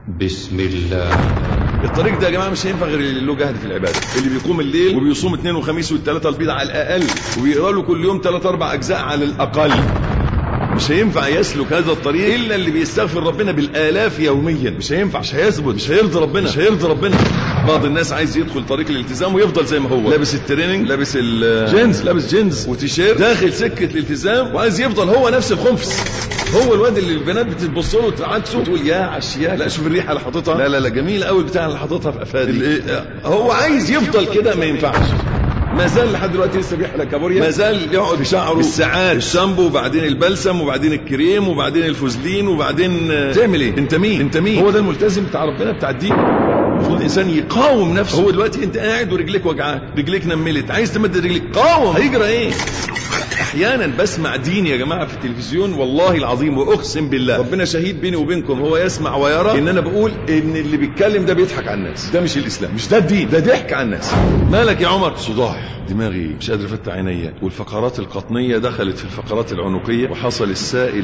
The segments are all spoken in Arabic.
بسم الله. الطريق ده يا جماعه مش هينفع غير اللي له جهد في العباده، اللي بيقوم الليل وبيصوم اثنين وخميس والثلاثه البيض على الاقل، وبيقرا له كل يوم 3-4 اجزاء على الاقل. مش هينفع يسلك هذا الطريق الا اللي بيستغفر ربنا بالالاف يوميا. مش هينفع، مش هيثبت، مش هيرضي ربنا، مش هيرضي ربنا. بعض الناس عايز يدخل طريق الالتزام ويفضل زي ما هو، لابس التريننج، لابس الجينز، لابس جينز وتيشيرت، داخل سكه الالتزام وعايز يفضل هو نفس الخنفس، هو الواد اللي البنات بتبص له وتعكسه وتقول يا عشياء، لا شوف الريحه اللي حاططها، لا لا لا جميله قوي بتاع اللي حاططها في افادي. هو عايز يفضل كده، ما ينفعش. ما زال لحد دلوقتي لسه بيحلق كابوريا، ما زال يقعد بشعره بالساعات، الشامبو وبعدين البلسم وبعدين الكريم وبعدين الفوزلين وبعدين تعمل ايه؟ انت مين؟ انت مين؟ هو ده الملتزم بتاع ربنا بتاع الدين. المفروض الانسان يقاوم نفسه. هو دلوقتي انت قاعد ورجليك وجعان، رجليك نملت، عايز تمد رجليك، قاوم. هيجرى ايه؟ احيانا بسمع دين يا جماعه في التلفزيون، والله العظيم واقسم بالله ربنا شهيد بيني وبينكم، هو يسمع ويرى ان انا بقول ان اللي بيتكلم ده بيضحك على الناس. ده مش الاسلام، مش ده الدين، ده ضحك على الناس. مالك يا عمر؟ صداع، دماغي مش قادر افتح عينيا، والفقرات القطنيه دخلت في الفقرات العنقيه، وحصل السائل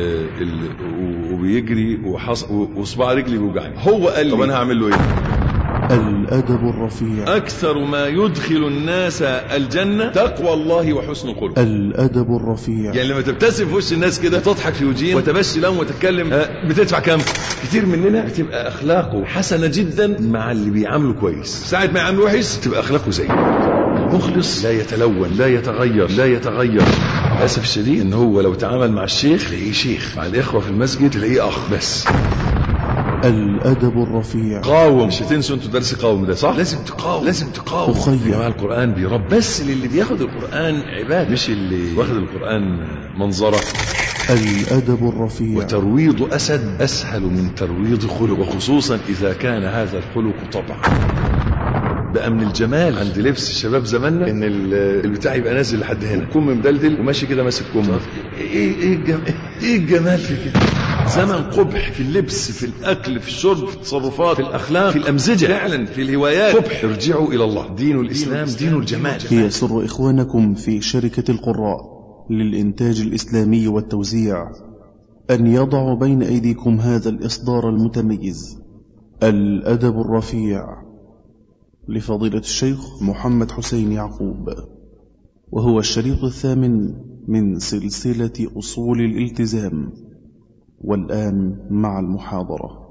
وبيجري، وصباع رجلي بيوجعني. هو قال لي طب انا هعمل له ايه؟ الأدب الرفيع. أكثر ما يدخل الناس الجنة تقوى الله وحسن الخلق. الأدب الرفيع. يعني لما تبتسم في وش الناس كده، تضحك في وجههم وتبشي لهم وتتكلم، بتدفع كام؟ كتير مننا بتبقى أخلاقه حسنة جدا مع اللي بيعامله كويس، ساعة ما يعامله وحش تبقى أخلاقه زي مخلص، لا يتلون، لا يتغير، لا يتغير. للأسف الشديد إن هو لو تعامل مع الشيخ تلاقيه شيخ، مع الإخوة في المسجد تلاقيه أخ بس. الأدب الرفيع. قاوم. مش هتنسوا انتوا درس قاوم ده، صح؟ لازم تقاوم، لازم تقاوم. أخي يا جماعه القرآن بيرب، بس للي بياخد القرآن عبادة، مش اللي واخد القرآن منظرة. الأدب الرفيع. وترويض أسد أسهل من ترويض خلق، وخصوصا إذا كان هذا الخلق طبعا. بقى من الجمال عند لبس الشباب زماننا ان البتاع يبقى نازل لحد هنا، كم مدلدل وماشي كده ماسك كمه. ايه الجمال في كده؟ زمن قبح في اللبس، في الاكل، في الشرب، في التصرفات، في الاخلاق، في الامزجه، فعلا في الهوايات قبح. ارجعوا الى الله. دين الاسلام دين الجمال. يسر اخوانكم في شركه القراء للانتاج الاسلامي والتوزيع ان يضعوا بين ايديكم هذا الاصدار المتميز، الادب الرفيع، لفضيلة الشيخ محمد حسين يعقوب، وهو الشريط 8 من سلسلة أصول الالتزام. والآن مع المحاضرة.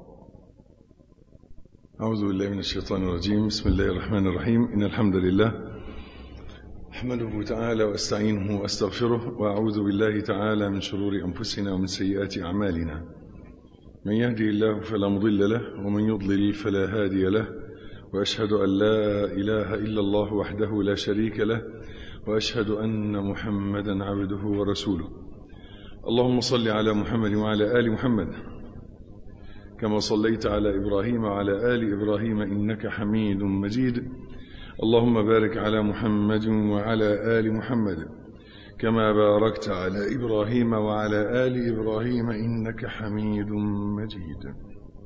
أعوذ بالله من الشيطان الرجيم. بسم الله الرحمن الرحيم. إن الحمد لله أحمده تعالى وأستعينه وأستغفره، وأعوذ بالله تعالى من شرور أنفسنا ومن سيئات أعمالنا. من يهدي الله فلا مضل له، ومن يضلل فلا هادي له، وأشهد أن لا إله إلا الله وحده لا شريك له، وأشهد أن محمدا عبده ورسوله. اللهم صل على محمد وعلى آل محمد كما صليت على إبراهيم وعلى آل إبراهيم إنك حميد مجيد. اللهم بارك على محمد وعلى آل محمد كما باركت على إبراهيم وعلى آل إبراهيم إنك حميد مجيد.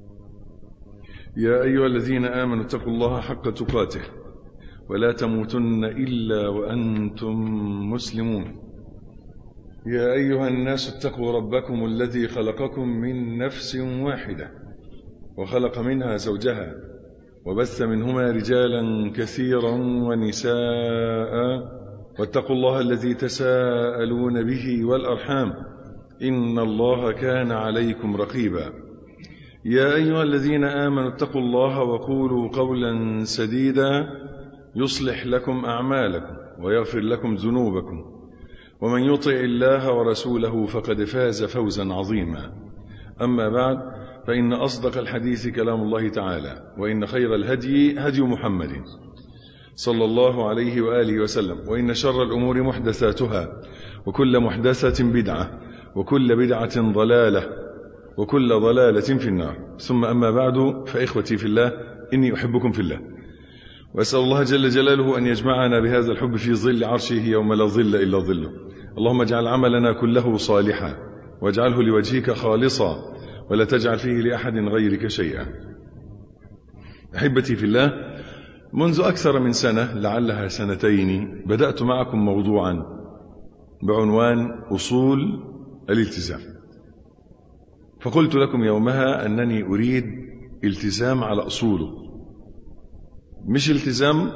يا أيها الذين آمنوا اتقوا الله حق تقاته ولا تموتن إلا وأنتم مسلمون. يا أيها الناس اتقوا ربكم الذي خلقكم من نفس واحدة وخلق منها زوجها وبث منهما رجالا كثيرا ونساء، واتقوا الله الذي تساءلون به والأرحام إن الله كان عليكم رقيبا. يا أيها الذين آمنوا اتقوا الله وقولوا قولا سديدا يصلح لكم أعمالكم ويغفر لكم ذنوبكم، ومن يطع الله ورسوله فقد فاز فوزا عظيما. أما بعد، فإن أصدق الحديث كلام الله تعالى، وإن خير الهدي هدي محمد صلى الله عليه وآله وسلم، وإن شر الأمور محدثاتها، وكل محدثة بدعة، وكل بدعة ضلالة، وكل ضلالة في النار. ثم أما بعد، فإخوتي في الله، إني أحبكم في الله، وأسأل الله جل جلاله أن يجمعنا بهذا الحب في ظل عرشه يوم لا ظل إلا ظله. اللهم اجعل عملنا كله صالحا، واجعله لوجهك خالصا، ولا تجعل فيه لأحد غيرك شيئا. أحبتي في الله، منذ أكثر من سنة لعلها سنتين بدأت معكم موضوعا بعنوان أصول الالتزام، فقلت لكم يومها أنني أريد التزام على أصوله، مش التزام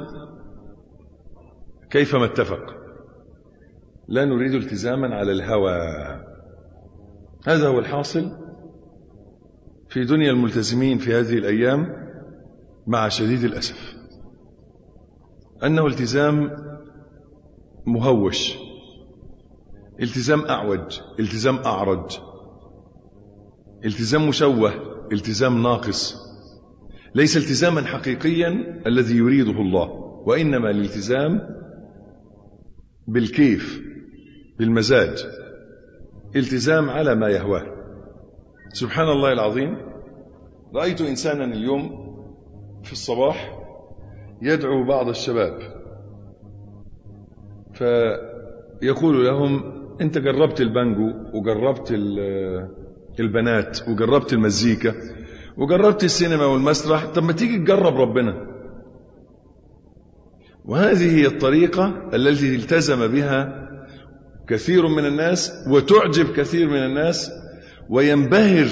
كيفما اتفق. لا نريد التزاما على الهوى. هذا هو الحاصل في دنيا الملتزمين في هذه الأيام، مع شديد الأسف أنه التزام مهوش، التزام أعوج، التزام أعرج، التزام مشوه، التزام ناقص، ليس التزاما حقيقيا الذي يريده الله، وإنما الالتزام بالكيف، بالمزاج، التزام على ما يهواه. سبحان الله العظيم، رأيت إنسانا اليوم في الصباح يدعو بعض الشباب فيقول لهم: أنت جربت البانجو وجربت البنات وجربت المزيكا وجربت السينما والمسرح، طب ما تيجي تجرب ربنا. وهذه هي الطريقة التي التزم بها كثير من الناس وتعجب كثير من الناس، وينبهر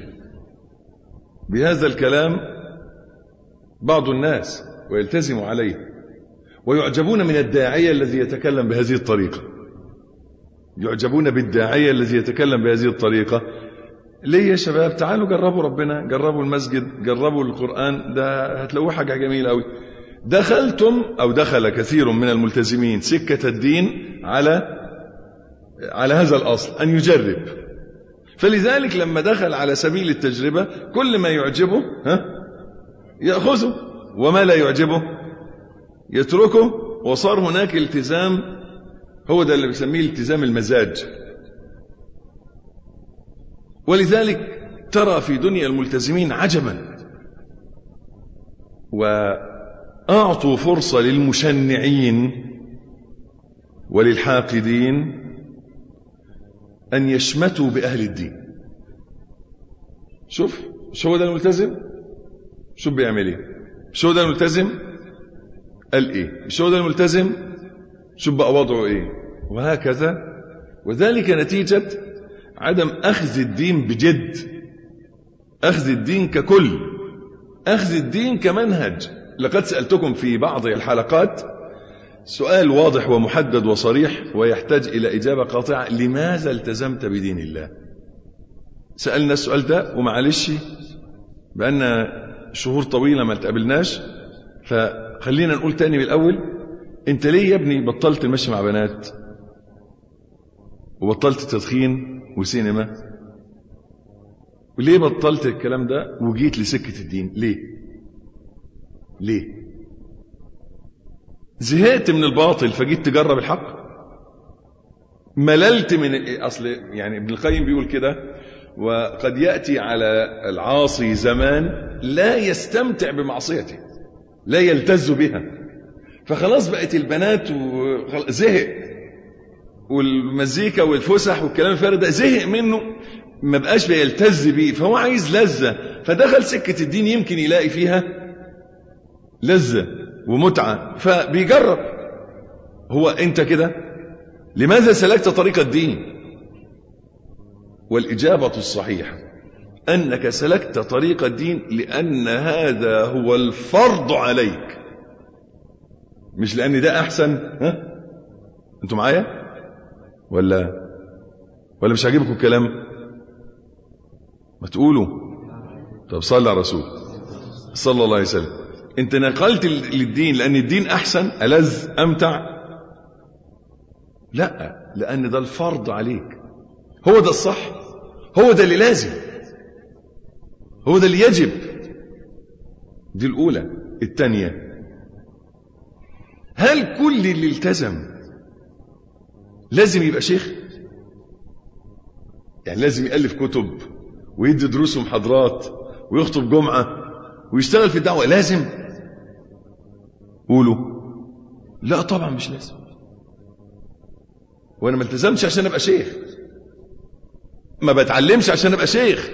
بهذا الكلام بعض الناس ويلتزم عليه، ويعجبون من الداعية الذي يتكلم بهذه الطريقة، يعجبون بالداعية الذي يتكلم بهذه الطريقة. ليه يا شباب؟ تعالوا جربوا ربنا، جربوا المسجد، جربوا القرآن، ده هتلاقوه حاجة جميلة قوي. دخلتم أو دخل كثير من الملتزمين سكة الدين على هذا الأصل، أن يجرب. فلذلك لما دخل على سبيل التجربة كل ما يعجبه يأخذه، وما لا يعجبه يتركه، وصار هناك التزام، هو ده اللي بيسميه التزام المزاج. ولذلك ترى في دنيا الملتزمين عجبا، وأعطوا فرصة للمشنعين وللحاقدين أن يشمتوا بأهل الدين. شوف هو ده الملتزم، شوف بيعمل ايه، شو ده الملتزم قال ايه، شو ده الملتزم شوف بقى وضعه ايه، وهكذا. وذلك نتيجة عدم أخذ الدين بجد، أخذ الدين ككل، أخذ الدين كمنهج. لقد سألتكم في بعض الحلقات سؤال واضح ومحدد وصريح ويحتاج إلى إجابة قاطعة: لماذا التزمت بدين الله؟ سألنا السؤال ده، ومعلش بأن شهور طويلة ما تقابلناش، فخلينا نقول تاني من الأول: أنت ليه يا ابني بطلت المشي مع بنات وبطلت تدخين وسينما؟ وليه بطلت الكلام ده وجيت لسكة الدين؟ ليه؟ زهقت من الباطل فجيت تجرب الحق؟ مللت من أصل يعني ابن القيم بيقول كده: وقد يأتي على العاصي زمان لا يستمتع بمعصيته، لا يلتز بها، فخلاص بقت البنات زهق، والمزيكا والفسح والكلام الفارغ ده زهق منه، ما بقاش بيلتز بيه، فهو عايز لذة، فدخل سكة الدين يمكن يلاقي فيها لذة ومتعة فبيجرب. هو أنت كده لماذا سلكت طريق الدين؟ والإجابة الصحيحة أنك سلكت طريق الدين لأن هذا هو الفرض عليك، مش لأن ده أحسن. أنتم معايا ولا مش عاجبكم الكلام؟ ما تقولوا. طب صلى على رسول صلى الله عليه وسلم. أنت نقلت للدين لأن الدين أحسن، ألذ، أمتع؟ لا، لأن ده الفرض عليك، هو ده الصح، هو ده اللي لازم، هو ده اللي يجب. دي الأولى. الثانية: هل كل اللي التزم لازم يبقى شيخ؟ يعني لازم يألف كتب ويدي دروس ومحاضرات ويخطب جمعة ويشتغل في الدعوة؟ لازم؟ قولوا. لا طبعا مش لازم. وانا ما التزمش عشان ابقى شيخ، ما بتعلمش عشان ابقى شيخ،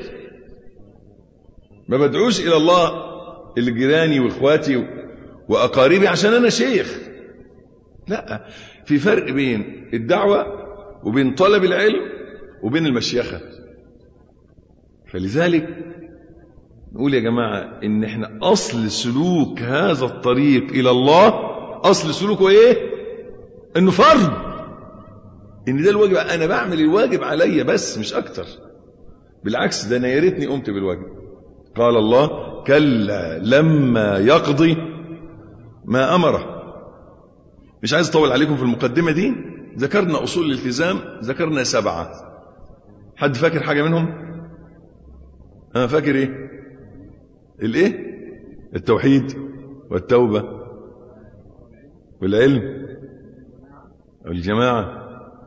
ما بدعوش الى الله اللي جيراني واخواتي واقاربي عشان انا شيخ. لا، في فرق بين الدعوة وبين طلب العلم وبين المشيخة. فلذلك نقول يا جماعة إن إحنا أصل سلوك هذا الطريق إلى الله، أصل سلوكه إيه؟ إنه فرض، إن ده الواجب، أنا بعمل الواجب عليا بس مش أكتر. بالعكس، ده أنا يا ريتني قمت بالواجب. قال الله: كلا لما يقضي ما أمره. مش عايز أطول عليكم في المقدمة دي. ذكرنا أصول الالتزام، ذكرنا 7. حد فاكر حاجة منهم؟ أنا فاكر إيه؟ الإيه؟ التوحيد والتوبة والعلم والجماعة.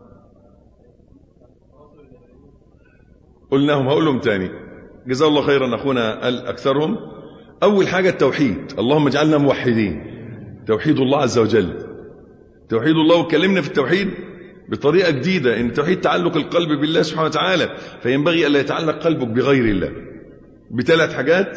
قلناهم، هقولهم تاني. جزاه الله خيرا أخونا الأكثرهم. أول حاجة التوحيد، اللهم اجعلنا موحدين، توحيد الله عز وجل، توحيد الله. واتكلمنا في التوحيد بطريقة جديدة، إن التوحيد تعلق القلب بالله سبحانه وتعالى، فينبغي ألا يتعلق قلبك بغير الله ب3 حاجات: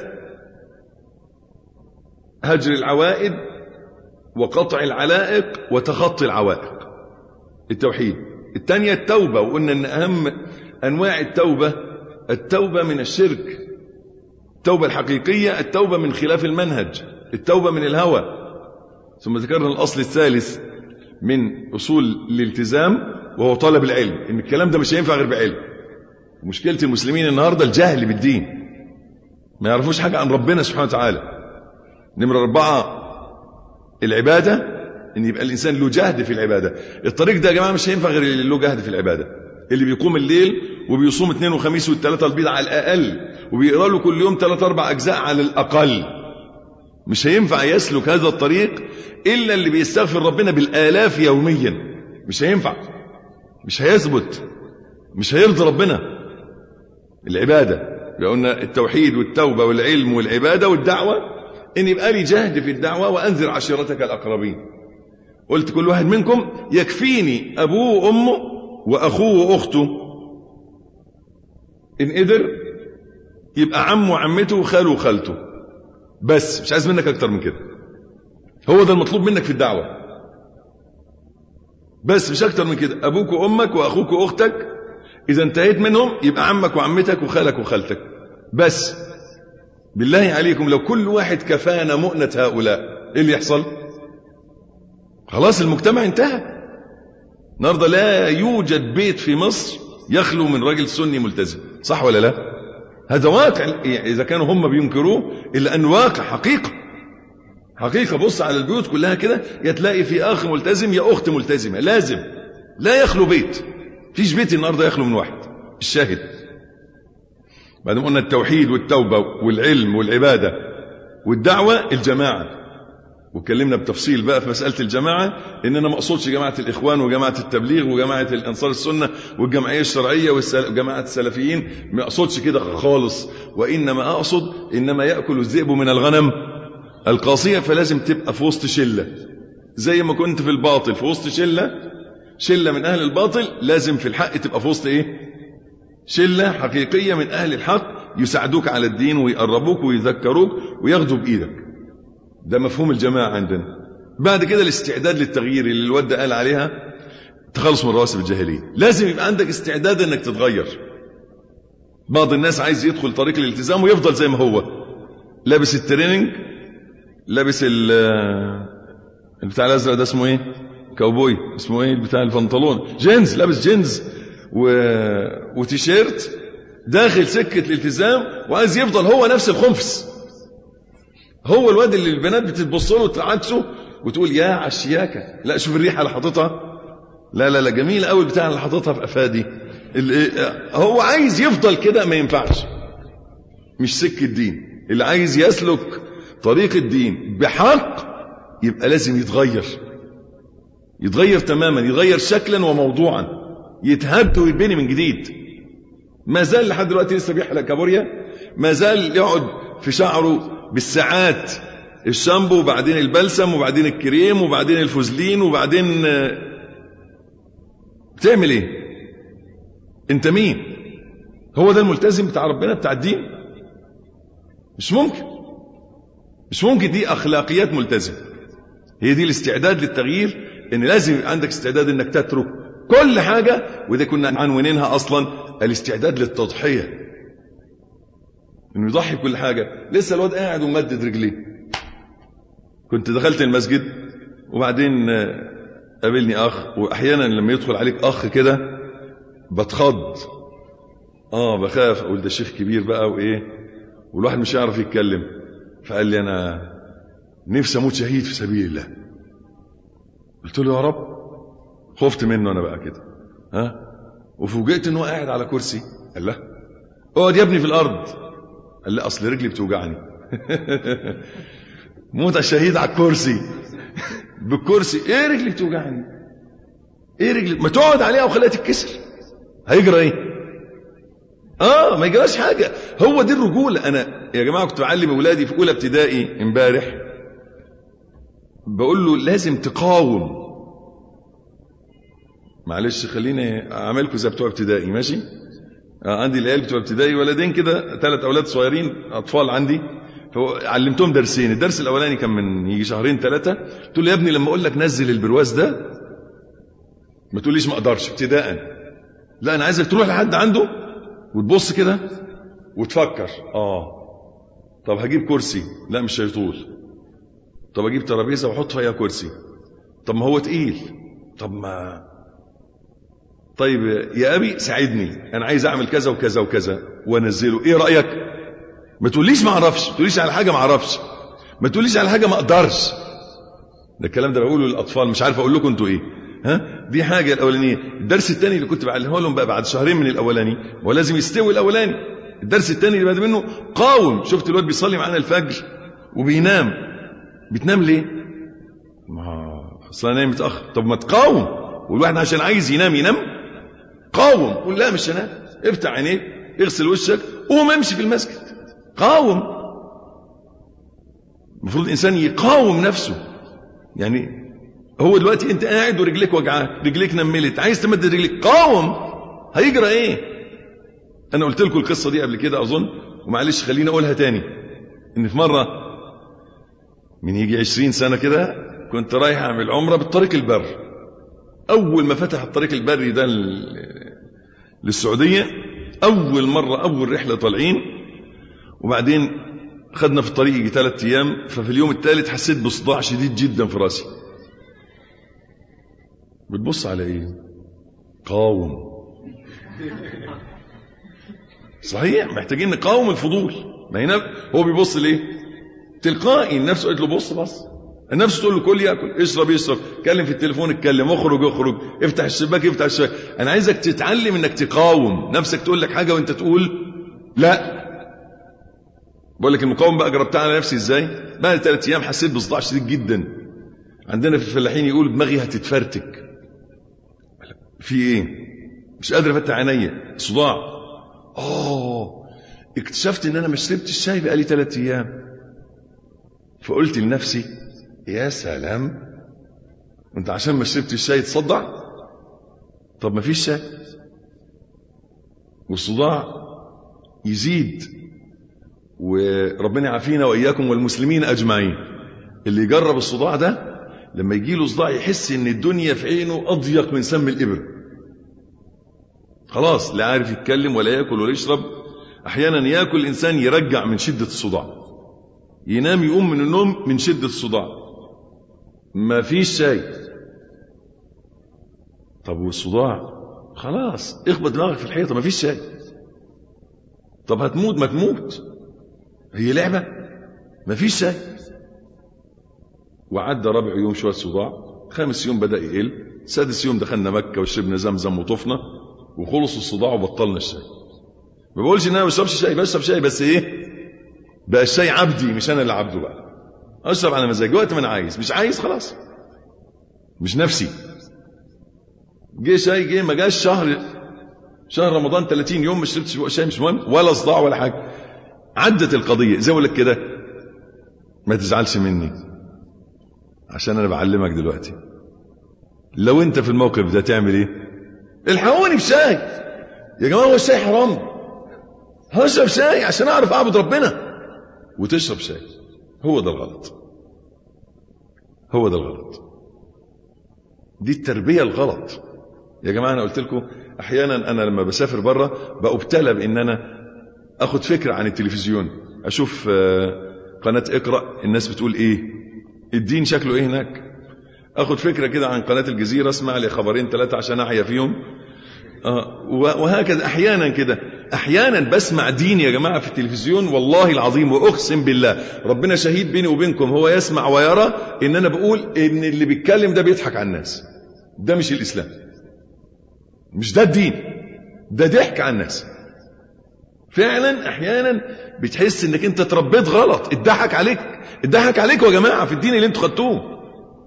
هجر العوائد، وقطع العلائق، وتخطي العوائق. التوحيد. الثانية التوبة، وقلنا أن أهم أنواع التوبة من الشرك، التوبة الحقيقية، التوبة من خلاف المنهج، التوبة من الهوى. ثم ذكرنا الأصل الثالث من أصول الالتزام، وهو طلب العلم، إن الكلام ده مش هينفع غير بعلم. مشكلة المسلمين النهاردة الجهل بالدين، ما يعرفوش حاجة عن ربنا سبحانه وتعالى. نمرة 4 العبادة، إن يبقى الإنسان له جهد في العبادة. الطريق ده يا جماعة مش هينفع غير اللي له جهد في العبادة، اللي بيقوم الليل وبيصوم 2 وخميس و3 البيض على الأقل، وبيقرأ له كل يوم 3-4 أجزاء على الأقل. مش هينفع يسلك هذا الطريق إلا اللي بيستغفر ربنا بالآلاف يوميا. مش هينفع، مش هيثبت، مش هيرضي ربنا. العبادة قلنا التوحيد والتوبة والعلم والعبادة والدعوة، إن يبقى لي جهد في الدعوة، وأنذر عشيرتك الأقربين. قلت كل واحد منكم يكفيني أبوه وأمه وأخوه وأخته، إن قدر يبقى عمه وعمته وخاله وخالته، بس مش عايز منك أكتر من كده. هو ده المطلوب منك في الدعوة، بس مش أكتر من كده. أبوك وأمك وأخوك وأختك، إذا انتهيت منهم يبقى عمك وعمتك وخالك وخالتك بس. بالله عليكم لو كل واحد كفانا مؤنة هؤلاء، إيه اللي يحصل؟ خلاص المجتمع انتهى. النهارده لا يوجد بيت في مصر يخلو من راجل سني ملتزم، صح ولا لا؟ هذا واقع، إذا كانوا هم بينكروه إلا أنه واقع، حقيقة. بص على البيوت كلها كده، يتلاقي في أخ ملتزم يا أخت ملتزمة، لازم لا يخلو بيت. فيش بيت النهارده يخلو من واحد. الشاهد بعد ما قلنا التوحيد والتوبة والعلم والعبادة والدعوة، الجماعة. واتكلمنا بتفصيل بقى في مسألة الجماعة، إن أنا ما أقصدش جماعة الإخوان وجماعة التبليغ وجماعة الأنصار السنة والجمعية الشرعية وجماعة السلفيين، ما أقصدش كده خالص. وإنما أقصد إنما يأكل الذئب من الغنم القاصية، فلازم تبقى في وسط شلة. زي ما كنت في الباطل في وسط شلة من أهل الباطل، لازم في الحق تبقى في وسط إيه؟ شلة حقيقية من أهل الحق، يساعدوك على الدين ويقربوك ويذكروك وياخدوا بإيدك. ده مفهوم الجماعة عندنا. بعد كده الاستعداد للتغيير اللي الواد قال عليها، تخلص من رواسب الجاهلية. لازم يبقى عندك استعداد انك تتغير. بعض الناس عايز يدخل طريق الالتزام ويفضل زي ما هو، لابس التريننج، لابس بتاع الازرق ده اسمه ايه؟ كاوبوي. اسمه ايه بتاع البنطلون؟ جينز. لابس جينز وتيشيرت، داخل سكة الالتزام وعايز يفضل هو نفس الخنفس. هو الواد اللي البنات بتتبص له وتعكسه وتقول يا عشياكة. لا شوف الريحة اللي حاططها، لا جميل قوي بتاع اللي حاططها في افادي. هو عايز يفضل كده، ما ينفعش، مش سكة الدين. اللي عايز يسلك طريق الدين بحق يبقى لازم يتغير تماما، يتغير شكلا وموضوعا، يتهد ويتبني من جديد. ما زال لحد دلوقتي لسه بيحلق كابوريا، ما زال يقعد في شعره بالساعات الشامبو، وبعدين البلسم، وبعدين الكريم، وبعدين الفوزلين، وبعدين بتعمل ايه؟ انت مين؟ هو ده الملتزم بتاع ربنا بتاع الدين؟ مش ممكن. دي اخلاقيات ملتزم. هي دي الاستعداد للتغيير، ان لازم يبقى عندك استعداد انك تترك كل حاجة. وده كنا عنوانينها اصلا الاستعداد للتضحية. انه يضحي بكل حاجة. لسه الواد قاعد ومدد رجليه. كنت دخلت المسجد وبعدين قابلني اخ، واحيانا لما يدخل عليك اخ كده بتخض، بخاف، اقول ده شيخ كبير بقى وايه، والواحد مش يعرف يتكلم. فقال لي انا نفسي اموت شهيد في سبيل الله. قلت له يا رب. خفت منه انا بقى كده، وفوجئت انه قاعد على كرسي. قال لا اقعد يا ابني في الارض. قال لا اصل رجلي بتوجعني. موت الشهيد على الكرسي. بالكرسي؟ ايه رجلي بتوجعني؟ ايه رجلي؟ ما تقعد عليها وخليها تتكسر، هيجرى ايه؟ ما يجراش حاجه. هو دي الرجوله. انا يا جماعه كنت بعلم اولادي في اولى ابتدائي امبارح، بقول له لازم تقاوم. معلش خليني اعملكم زي بتوع ابتدائي، ماشي؟ عندي العيال بتوع ابتدائي ولدين كده، 3 اولاد صغيرين اطفال عندي، فعلمتهم درسين. الدرس الاولاني كان من يجي 2-3 قلت له يا ابني لما اقول لك نزل البرواز ده ما تقوليش ما اقدرش ابتداء، لا انا عايزك تروح لحد عنده وتبص كده وتفكر. طب هجيب كرسي، لا مش هيطول. طب اجيب ترابيزه واحط فيها كرسي، طب ما هو تقيل. طب ما طيب يا ابي ساعدني، انا عايز اعمل كذا وكذا وكذا وانزله، ايه رايك؟ ما تقوليش ما اعرفش، ما تقوليش على حاجه ما اعرفش، ما تقوليش على حاجه ما اقدرش. ده الكلام ده بقوله للاطفال، مش عارف اقول لكم انتوا ايه. دي حاجه الاولانيه. الدرس الثاني اللي كنت بعلمه لهم بقى بعد 2 من الاولاني، هو لازم يستوي الاولاني. الدرس الثاني اللي بعد منه قاوم. شفت الواد بيصلي معانا الفجر وبينام، بتنام ليه؟ ما اصلا نايم متاخر. طب ما تقاوم. والواحد عشان عايز ينام قاوم. قول لا مش هنام، افتح عينيك، اغسل وشك، قوم امشي في المسجد، قاوم. المفروض الانسان يقاوم نفسه. يعني هو دلوقتي انت قاعد ورجليك وجعاك، رجليك نملت، عايز تمدد رجليك، قاوم. هيجرى ايه؟ انا قلت لكم القصه دي قبل كده اظن، ومعلش خليني اقولها تاني. ان في مره من يجي 20 سنه كده كنت رايح اعمل عمره بالطريق البر. اول ما فتح الطريق البري ده للسعوديه، اول مره، اول رحله طالعين، وبعدين خدنا في الطريق يجي 3 ايام. ففي اليوم الثالث حسيت بصداع شديد جدا في راسي. بتبص على ايه؟ قاوم. صحيح محتاجين نقاوم الفضول. ما هنا هو بيبص ليه؟ تلقائي النفس قالت له بص. النفس تقول له كل ياكل، اشرب يشرب، اتكلم في التليفون اتكلم، اخرج، افتح الشباك يفتح الشباك. انا عايزك تتعلم انك تقاوم. نفسك تقول لك حاجه وانت تقول لا. بقول لك المقاومه بقى جربتها على نفسي ازاي. بعد 3 ايام حسيت بصداع شديد جدا. عندنا في الفلاحين يقول دماغي هتتفرتك. في ايه؟ مش قادر افتح عينيا، صداع. اكتشفت ان انا ما شربتش الشاي بقالي 3 ايام. فقلت لنفسي يا سلام، وانت عشان ما شربتش الشاي تصدع؟ طب ما فيش شاي، والصداع يزيد. وربنا يعافينا واياكم والمسلمين اجمعين. اللي يجرب الصداع ده لما يجي له صداع يحس ان الدنيا في عينه اضيق من سم الابر. خلاص لا عارف يتكلم ولا ياكل ولا يشرب. احيانا ياكل الانسان يرجع من شده الصداع، ينام يقوم من النوم من شده الصداع. ما فيش شاي. طب والصداع؟ خلاص اخبط دماغك في الحيطه، ما فيش شاي. طب هتموت، ما تموت، هي لعبه؟ ما فيش شاي. وعدى 4 يوم شويه صداع، 5 يوم بدا يقل، 6 يوم دخلنا مكه وشربنا زمزم وطفنا وخلص الصداع وبطلنا الشاي. ما بقولش ان انا ما بشربش شاي، بشرب شاي، بس ايه بقى الشاي عبدي مش انا اللي عبده. بقى اشرب على مزاجي وقت ما انا عايز، مش عايز خلاص، مش نفسي. جه شاي، جه ما جاش شهر رمضان 30 يوم ما شربتش شاي، مش مهم، ولا صداع ولا حاجه. عدت القضيه. زي ما اقول لك كده، ما تزعلش مني عشان انا بعلمك دلوقتي. لو انت في الموقف ده تعمل ايه؟ الحقوني بشاي يا جماعه، هو الشاي حرام؟ هشرب شاي عشان اعرف اعبد ربنا. وتشرب شاي. هو ده الغلط، هو ده الغلط، دي التربيه الغلط يا جماعه. انا قلت لكم احيانا انا لما بسافر بره بأبتلى بان انا اخد فكرة عن التلفزيون، اشوف قناة اقرأ الناس بتقول ايه، الدين شكله ايه هناك، اخد فكرة كده عن قناة الجزيرة، اسمع لي خبرين 3 عشان احيا فيهم. وهكذا احيانا كده، احيانا بسمع دين يا جماعة في التلفزيون، والله العظيم واقسم بالله ربنا شهيد بيني وبينكم، هو يسمع ويرى ان انا بقول ان اللي بيتكلم ده بيضحك على الناس، ده مش الاسلام، مش ده الدين، ده ضحك على الناس. فعلا احيانا بتحس انك انت تربيت غلط، اتضحك عليك يا جماعة في الدين اللي انتوا خدتوه.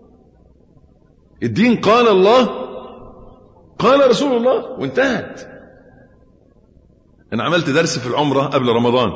الدين قال الله قال رسول الله وانتهت. انا عملت درس في العمرة قبل رمضان،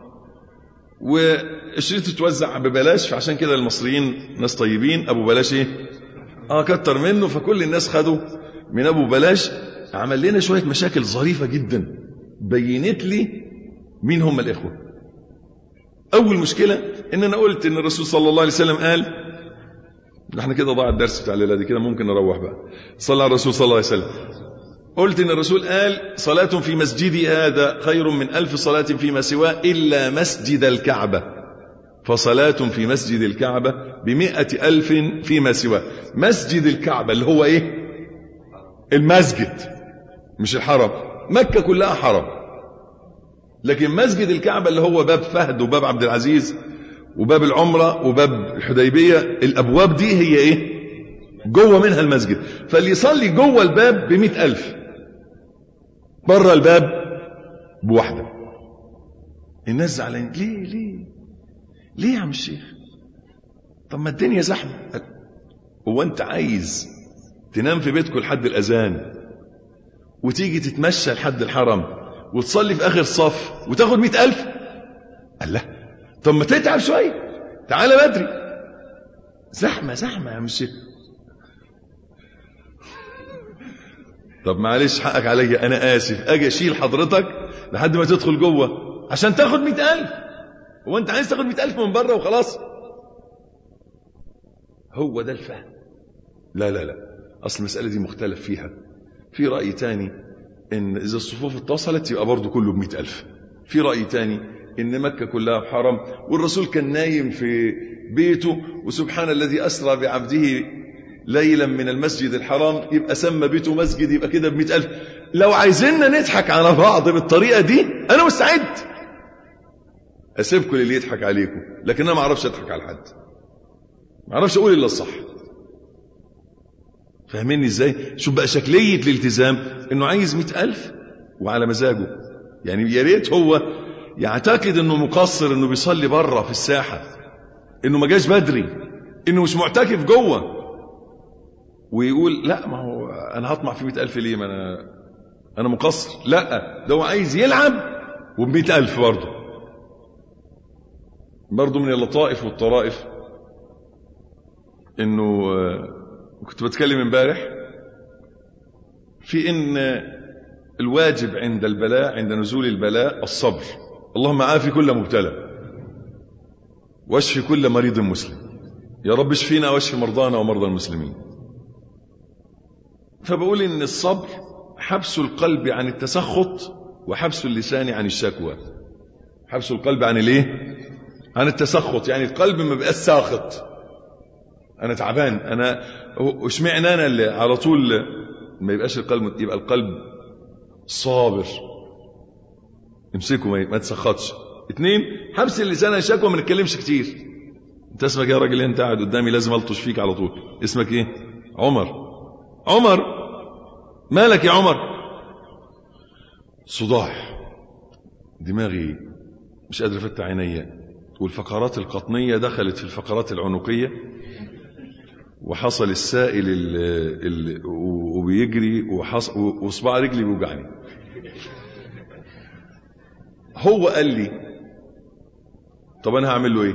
والشريط اتوزع ببلاش، فعشان كده المصريين ناس طيبين، ابو بلاش ايه كتر منه، فكل الناس خدوا من ابو بلاش. عمل لنا شوية مشاكل ظريفة جدا، بينت لي مين هم الاخوة. اول مشكلة ان انا قلت ان الرسول صلى الله عليه وسلم قال، احنا كده ضاع الدرس بتاع الليلة دي، كده ممكن نروح بقى. صلى على الرسول صلى الله عليه وسلم. قلت ان الرسول قال صلاة في مسجدي هذا خير من 1000 صلاة فيما سواه إلا مسجد الكعبة، فصلاة في مسجد الكعبة ب100,000 فيما سواه. مسجد الكعبة اللي هو ايه؟ المسجد مش الحرم، مكة كلها حرم، لكن مسجد الكعبة اللي هو باب فهد وباب عبد العزيز وباب العمرة وباب الحديبية، الأبواب دي هي ايه؟ جوه منها المسجد. فاللي يصلي جوه الباب ب100,000، بره الباب بواحدة. الناس زعلانين ليه يا عم الشيخ؟ طب ما الدنيا زحمة. هو انت عايز تنام في بيتكم لحد الأذان وتيجي تتمشى لحد الحرم وتصلي في آخر صف وتاخد 100,000؟ قال لا، طب ما تتعب شوية، تعال بدري. زحمة يا عم الشيخ. طب معلش حقك عليا، انا اسف، اجي اشيل حضرتك لحد ما تدخل جوه عشان تاخد 100,000؟ هو انت عايز تاخد 100,000 من بره وخلاص؟ هو ده الفهم. لا اصل المسألة دي مختلف فيها. في رأي تاني ان اذا الصفوف اتصلت يبقى برضو كله ب100,000. في رأي تاني ان مكة كلها بحرم والرسول كان نايم في بيته، وسبحان الذي اسرى بعبده ليلا من المسجد الحرام، يبقى سمى بيته مسجد، يبقى كده ب100,000. لو عايزيننا نضحك على بعض بالطريقة دي انا مستعد اسيبكم اللي يضحك عليكم، لكن انا ما اعرفش اضحك على حد، ما اعرفش اقول الا الصح. فاهميني ازاي؟ شوف بقى شكلية الالتزام، انه عايز 100,000 وعلى مزاجه. يعني يا ريت هو يعتقد انه مقصر، انه بيصلي بره في الساحة، انه ما جاش بدري، انه مش معتكف جوه، ويقول لا ما هو انا هطمع في 100,000 ليه، ما انا مقصر. لا، ده هو عايز يلعب وب100,000 برضه من اللطائف والطرائف. انه كنت بتكلم امبارح في ان الواجب عند البلاء، عند نزول البلاء، الصبر. اللهم عافي كل مبتلى واشفي كل مريض مسلم، يا رب اشفينا واشفي مرضانا ومرضى المسلمين. فبقول ان الصبر حبس القلب عن التسخط وحبس اللسان عن الشكوى. حبس القلب عن الايه؟ عن التسخط، يعني القلب ما بقاش ساخط، انا تعبان، انا اشمعنى انا اللي على طول، ما يبقاش القلب، يبقى القلب صابر، امسكه ما تسخطش. 2 حبس اللسان عن الشكوى، ما نتكلمش كتير. انت اسمك يا راجل؟ انت قاعد قدامي لازم الطش فيك على طول. اسمك ايه؟ عمر. مالك يا عمر؟ صداع، دماغي مش قادر افتح عينيا، والفقرات القطنية دخلت في الفقرات العنقية، وحصل السائل وبيجري، وصباع رجلي بيوجعني. هو قال لي طب انا هعمل له ايه؟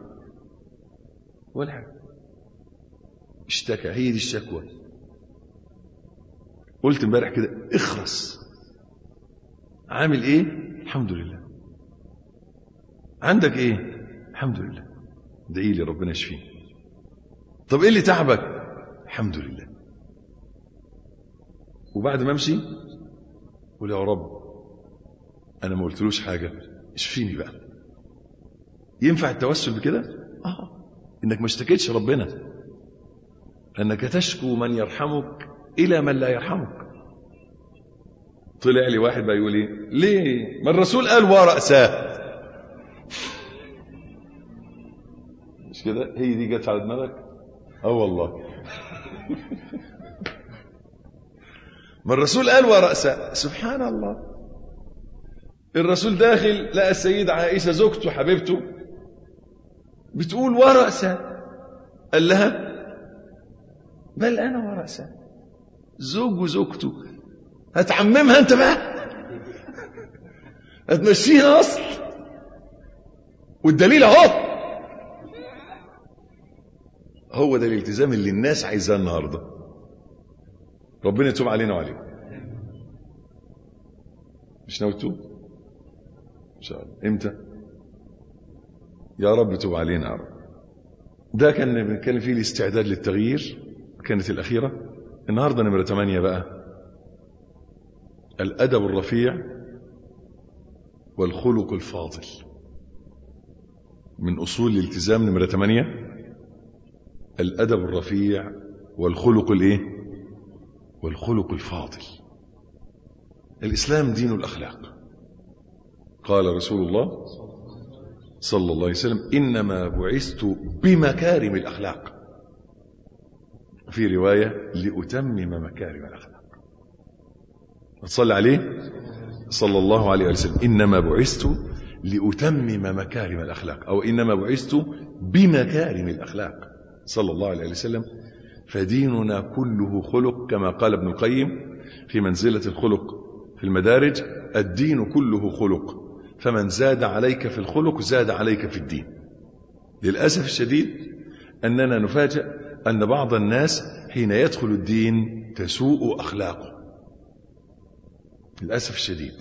ولا حاجه، اشتكى، هي دي الشكوى. قلت امبارح كده اخرس، عامل ايه؟ الحمد لله. عندك ايه؟ الحمد لله. ادعي لي ربنا يشفيه. طب ايه اللي تعبك؟ الحمد لله. وبعد ما امشي قول يا رب أنا ما قلتلوش حاجة، اشفيني بقى. ينفع التوسل بكده؟ إنك ما اشتكيتش ربنا، أنك تشكو من يرحمك إلى من لا يرحمك. طلع لي واحد بقى يقول إيه؟ ليه؟ ما الرسول قال ورأساه. مش كده؟ هي دي جت على دماغك؟ والله. ما الرسول قال ورأساه. سبحان الله. الرسول داخل لقى السيدة عائشة زوجته حبيبته بتقول ورأساه، قال لها بل أنا ورأساه. زوج وزوجته هتعممها أنت بقى؟ هتمشيها أصل؟ والدليل أهو. هو ده الالتزام اللي الناس عايزاه النهارده. ربنا يتوب علينا وعليكم. مش ناوي تتوب ان شاء الله؟ امتى؟ يا رب توب علينا يا رب. ده كان بنتكلم فيه الاستعداد للتغيير، كانت الاخيره. النهارده نمره 8 بقى، الادب الرفيع والخلق الفاضل. من اصول الالتزام نمره 8 الادب الرفيع والخلق الايه؟ والخلق الفاضل. الاسلام دين الاخلاق. قال رسول الله صلى الله عليه وسلم انما بعثت بمكارم الاخلاق، في روايه لاتمم مكارم الاخلاق. صلى عليه صلى الله عليه وسلم انما بعثت لاتمم مكارم الاخلاق، او انما بعثت بمكارم الاخلاق صلى الله عليه وسلم. فديننا كله خلق، كما قال ابن القيم في منزلة الخلق في المدارج: الدين كله خلق، فمن زاد عليك في الخلق زاد عليك في الدين. للأسف الشديد أننا نفاجأ أن بعض الناس حين يدخل الدين تسوء أخلاقه. للأسف الشديد.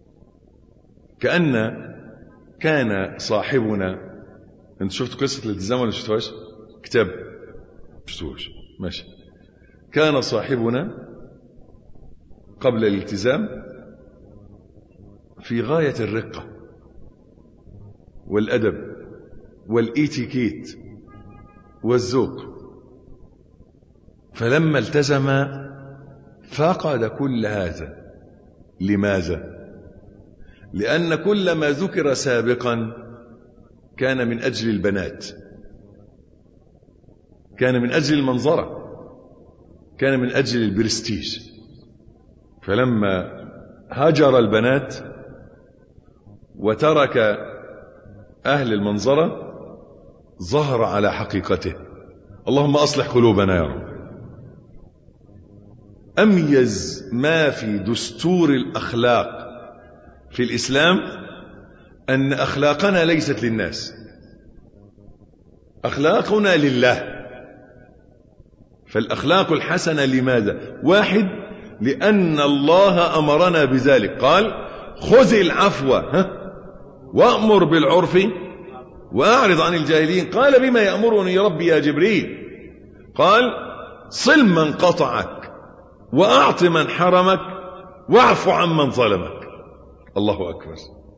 كان صاحبنا، انت شفتوا قصة الالتزام ولا شفتوهاش؟ كتاب شفتوهاش؟ ماشي. كان صاحبنا قبل الالتزام في غاية الرقة والأدب والإيتيكيت والذوق، فلما التزم فقد كل هذا. لماذا؟ لأن كل ما ذكر سابقا كان من أجل البنات، كان من أجل المنظرة، كان من أجل البرستيج. فلما هجر البنات وترك أهل المنظرة ظهر على حقيقته. اللهم أصلح قلوبنا يا رب. أميز ما في دستور الأخلاق في الإسلام أن أخلاقنا ليست للناس، أخلاقنا لله. فالأخلاق الحسنة لماذا؟ واحد، لأن الله أمرنا بذلك، قال: خذ العفو وأمر بالعرف وأعرض عن الجاهلين. قال: بما يأمرني ربي يا جبريل؟ قال: صل من قطعك وأعط من حرمك واعف عن من ظلمك. الله أكبر.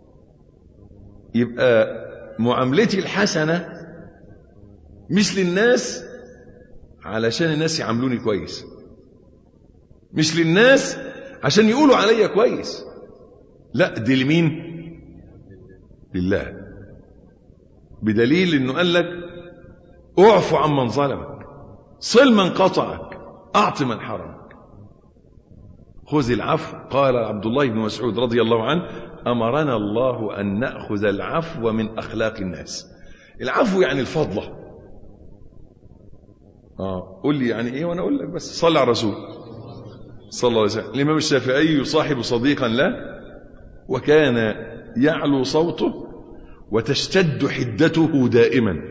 يبقى معاملتي الحسنة مش للناس علشان الناس يعاملوني كويس، مش للناس عشان يقولوا عليا كويس، لا، دي لمين؟ لله. بدليل انه قال لك: اعفو عن من ظلمك، صل من قطعك، اعط من حرمك. خذ العفو. قال عبد الله بن مسعود رضي الله عنه: امرنا الله ان ناخذ العفو من اخلاق الناس. العفو يعني الفضله. قول لي يعني ايه وانا اقول لك، بس صلى على الرسول صلى الله عليه وسلم. الامام الشافعي يصاحب صديقا له وكان يعلو صوته وتشتد حدته دائما،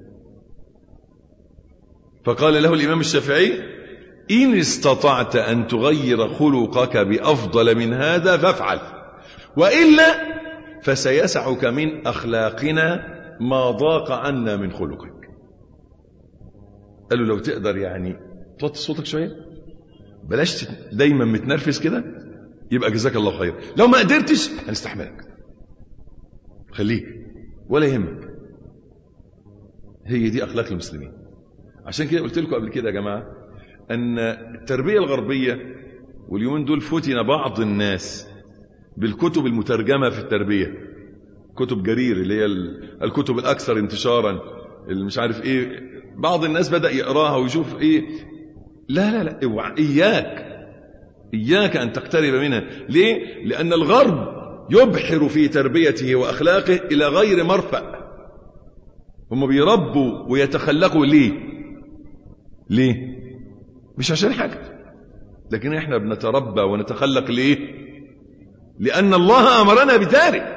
فقال له الامام الشافعي: ان استطعت ان تغير خلقك بافضل من هذا فافعل، والا فسيسعك من اخلاقنا ما ضاق عنا من خلقك. قال له: لو تقدر يعني توطي صوتك شويه، بلاش دايما متنرفز كده، يبقى جزاك الله خير. لو ما قدرتش هنستحملك، خليك ولا يهمك. هي دي أخلاق المسلمين. عشان كده قلت لكم قبل كده يا جماعة أن التربية الغربية واليومين دول فتن بعض الناس بالكتب المترجمة في التربية، كتب جرير اللي هي الكتب الأكثر انتشارا اللي مش عارف إيه، بعض الناس بدأ يقراها ويشوف إيه. لا لا لا، اوعى، إياك أن تقترب منها. ليه؟ لأن الغرب يبحر في تربيته وأخلاقه إلى غير مرفأ. هم بيربوا ويتخلقوا ليه؟ مش عشان حاجة، لكن احنا بنتربى ونتخلق ليه؟ لأن الله أمرنا بذلك،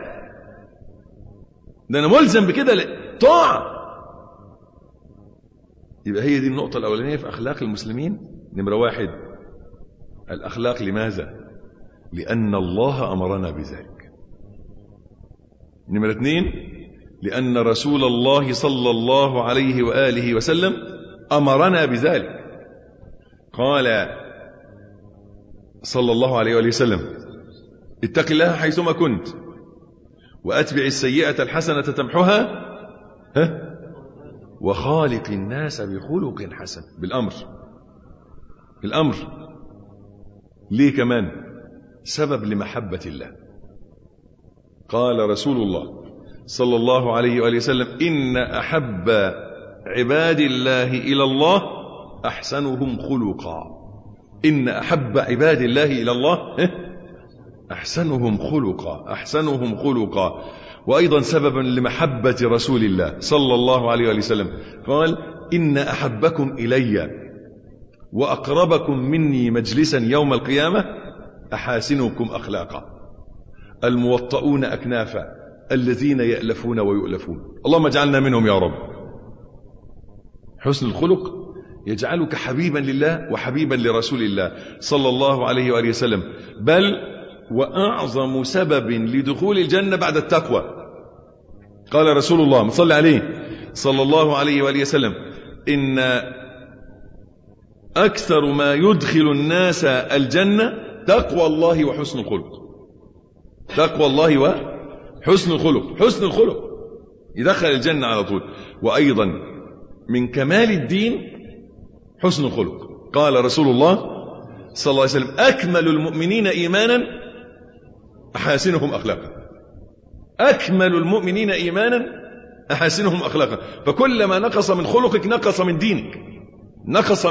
ده أنا ملزم بكده طاعة. يبقى هي دي النقطة الأولانية في أخلاق المسلمين. نمرة 1 الأخلاق. لماذا؟ لأن الله أمرنا بذلك. نمرة 2 لأن رسول الله صلى الله عليه وآله وسلم أمرنا بذلك. قال صلى الله عليه وآله وسلم: اتق الله حيثما كنت وأتبع السيئة الحسنة تمحها وخالق الناس بخلق حسن. بالأمر. ليه كمان؟ سبب لمحبة الله. قال رسول الله صلى الله عليه وآله وسلم: إن أحب عباد الله إلى الله أحسنهم خلقا. إن أحب عباد الله إلى الله أحسنهم خلقا. وأيضا سببا لمحبة رسول الله صلى الله عليه وآله وسلم قال: إن أحبكم إلي وأقربكم مني مجلسا يوم القيامة أحاسنكم أخلاقا الموطؤون أكنافا الذين يألفون ويؤلفون. اللهم اجعلنا منهم يا رب. حسن الخلق يجعلك حبيبا لله وحبيبا لرسول الله صلى الله عليه وآله وسلم، بل وأعظم سبب لدخول الجنة بعد التقوى. قال رسول الله صلى عليه صلى الله عليه وآله وسلم: إن أكثر ما يدخل الناس الجنة تقوى الله وحسن الخلق. تقوى الله وحسن الخلق. حسن الخلق يدخل الجنة على طول. وأيضا من كمال الدين حسن الخلق. قال رسول الله صلى الله عليه وسلم: أكمل المؤمنين إيمانا أحاسنهم أخلاقا. أكمل المؤمنين إيمانا أحاسنهم أخلاقا. فكلما نقص من خلقك نقص من دينك، نقص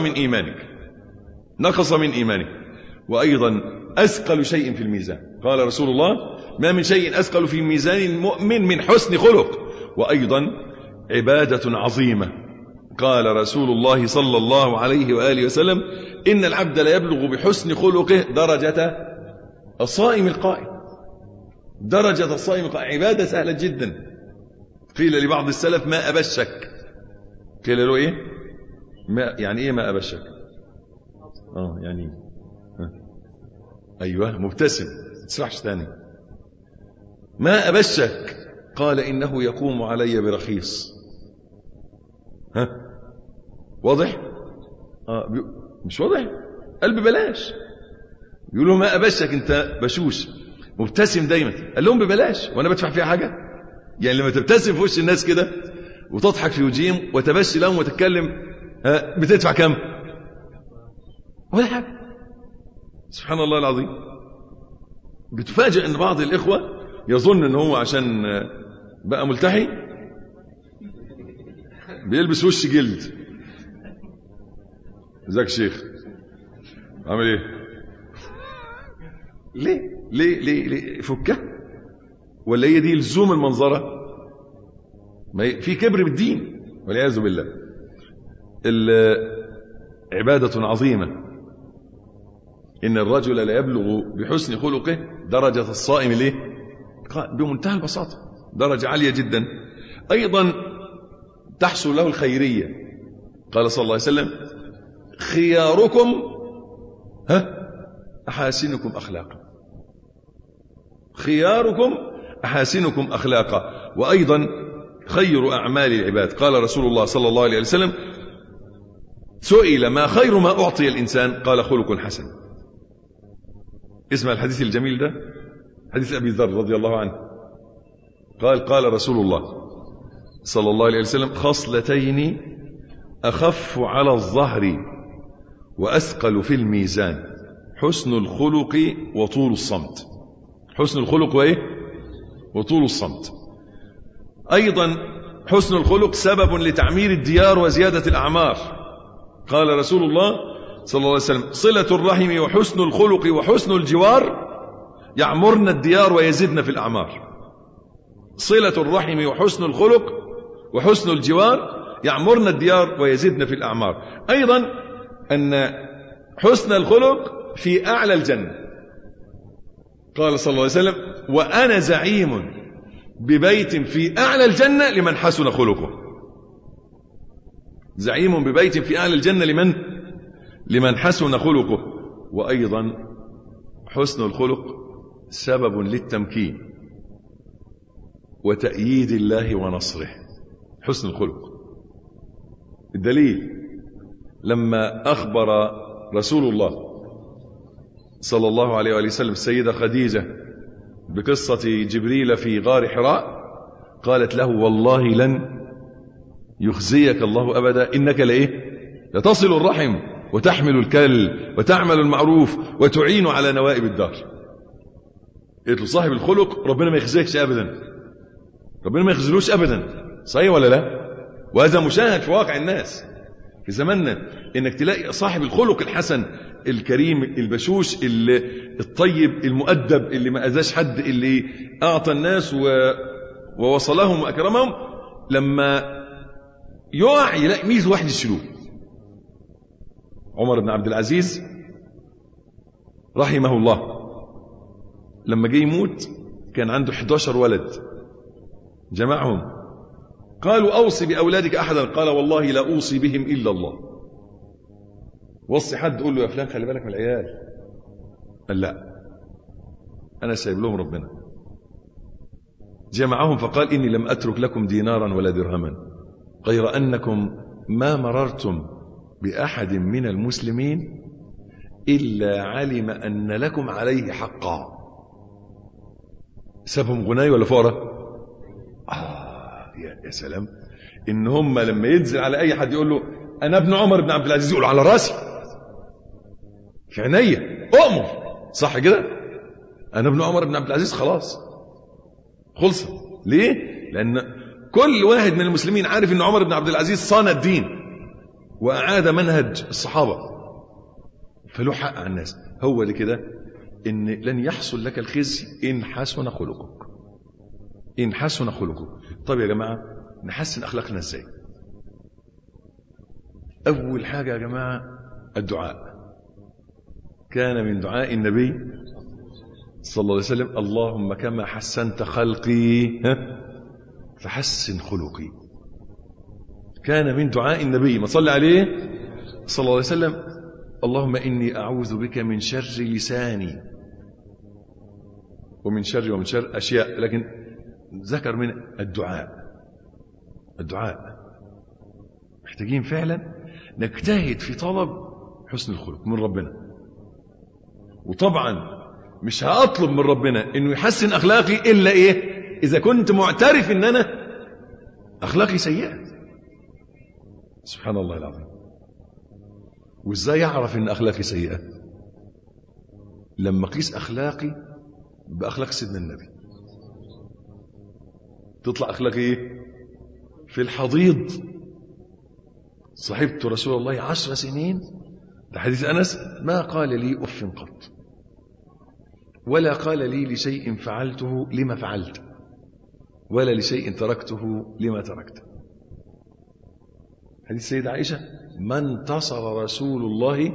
من إيمانك. وأيضا أثقل شيء في الميزان. قال رسول الله: ما من شيء أثقل في ميزان المؤمن من حسن خلق. وأيضا عبادة عظيمة. قال رسول الله صلى الله عليه وآله وسلم: إن العبد لا يبلغ بحسن خلقه درجة الصائم القائم. درجة الصائم القائم عبادة سهلة جدا. قيل لبعض السلف: ما أبى الشك. قيل له إيه؟ يعني إيه ما أبى الشك؟ يعني أيوة مبتسم، تسرحش تاني. ما أبى الشك. قال: إنه يقوم علي برخيص. واضح؟ مش واضح؟ قلب بلاش. يقولوا ما أبشك، انت بشوش مبتسم دايما. قال لهم ببلاش وانا بدفع فيها حاجة؟ يعني لما تبتسم في وش الناس كده وتضحك في وجيهم وتبشي لهم وتتكلم بتدفع كم؟ ولا حاجة. سبحان الله العظيم. بتفاجئ ان بعض الإخوة يظن ان هو عشان بقى ملتحي بيلبس وش جلد. ازيك شيخ؟ عامل ايه؟ ليه فكه؟ ولا هي دي لزوم المنظره؟ ما في كبر بالدين والعياذ بالله. عبادة عظيمة. إن الرجل لا يبلغ بحسن خلقه درجة الصائم ليه؟ بمنتهى البساطة، درجة عالية جدا. أيضا تحصل له الخيرية. قال صلى الله عليه وسلم: خياركم أحاسنكم أخلاقا. خياركم أحاسنكم أخلاقا. وأيضا خير أعمال العباد. قال رسول الله صلى الله عليه وسلم: سئل ما خير ما أعطي الإنسان؟ قال: خلق حسن. اسمع الحديث الجميل ده، حديث أبي ذر رضي الله عنه قال رسول الله صلى الله عليه وسلم: خصلتين أخف على الظهر وأثقل في الميزان: حسن الخلق وطول الصمت. حسن الخلق وإيه؟ وطول الصمت. أيضا حسن الخلق سبب لتعمير الديار وزيادة الأعمار. قال رسول الله صلى الله عليه وسلم: صلة الرحم وحسن الخلق وحسن الجوار يعمرن الديار ويزدن في الأعمار. صلة الرحم وحسن الخلق وحسن الجوار يعمرن الديار ويزدن في الأعمار. أيضا أن حسن الخلق في أعلى الجنة. قال صلى الله عليه وسلم: وأنا زعيم ببيت في أعلى الجنة لمن حسن خلقه. زعيم ببيت في أعلى الجنة لمن حسن خلقه. وأيضا حسن الخلق سبب للتمكين وتأييد الله ونصره. حسن الخلق الدليل لما أخبر رسول الله صلى الله عليه وسلم السيدة خديجة بقصة جبريل في غار حراء، قالت له: والله لن يخزيك الله أبدا، إنك لتصل الرحم وتحمل الكل وتعمل المعروف وتعين على نوائب الدار. قلت له: صاحب الخلق ربنا ما يخزيكش أبدا، ربنا ما يخزلوش أبدا. صحيح ولا لا؟ وهذا مشاهد في واقع الناس في زماننا، إنك تلاقي صاحب الخلق الحسن الكريم البشوش الطيب المؤدب اللي ما أذاش حد، اللي أعطى الناس ووصلهم وأكرمهم، لما يقع يلاقي 100 واحد يشيلوه. عمر بن عبد العزيز رحمه الله لما جه يموت كان عنده 11 ولد، جمعهم قالوا: أوصي بأولادك أحدا. قال: والله لا أوصي بهم إلا الله. وصي حد قول له: يا فلان خلي بالك من العيال. قال: لا، أنا سايب لهم ربنا. جمعهم فقال: إني لم أترك لكم دينارا ولا درهما، غير أنكم ما مررتم بأحد من المسلمين إلا علم أن لكم عليه حقا. سابهم غناي ولا فقراء؟ يا سلام، إن هم لما ينزل على أي حد يقول له: أنا ابن عمر بن عبد العزيز، يقول: على راسي في عينيا، أؤمر. صح كده؟ أنا ابن عمر بن عبد العزيز، خلاص خلص. ليه؟ لأن كل واحد من المسلمين عارف أن عمر بن عبد العزيز صان الدين وأعاد منهج الصحابة، فله حق على الناس. هو لكده إن لن يحصل لك الخزي إن حسن خلقك، إن حسن خلقك. طب يا جماعة، نحسن أخلاقنا إزاي؟ أول حاجة يا جماعة الدعاء. كان من دعاء النبي صلى الله عليه وسلم: اللهم كما حسنت خلقي فحسن خلقي. كان من دعاء النبي ما صلى عليه صلى الله عليه وسلم: اللهم إني أعوذ بك من شر لساني ومن شر أشياء، لكن ذكر من الدعاء. محتاجين فعلا نجتهد في طلب حسن الخلق من ربنا. وطبعا مش هأطلب من ربنا انه يحسن اخلاقي الا اذا كنت معترف ان انا اخلاقي سيئة. سبحان الله العظيم. وازاي اعرف ان اخلاقي سيئة؟ لما اقيس اخلاقي باخلاق سيدنا النبي، تطلع اخلاقي في الحضيض. صحبت رسول الله 10 سنين، ده حديث أنس، ما قال لي أف قط، ولا قال لي لشيء فعلته لما فعلت، ولا لشيء تركته لما تركت. حديث السيدة عائشة: ما انتصر رسول الله.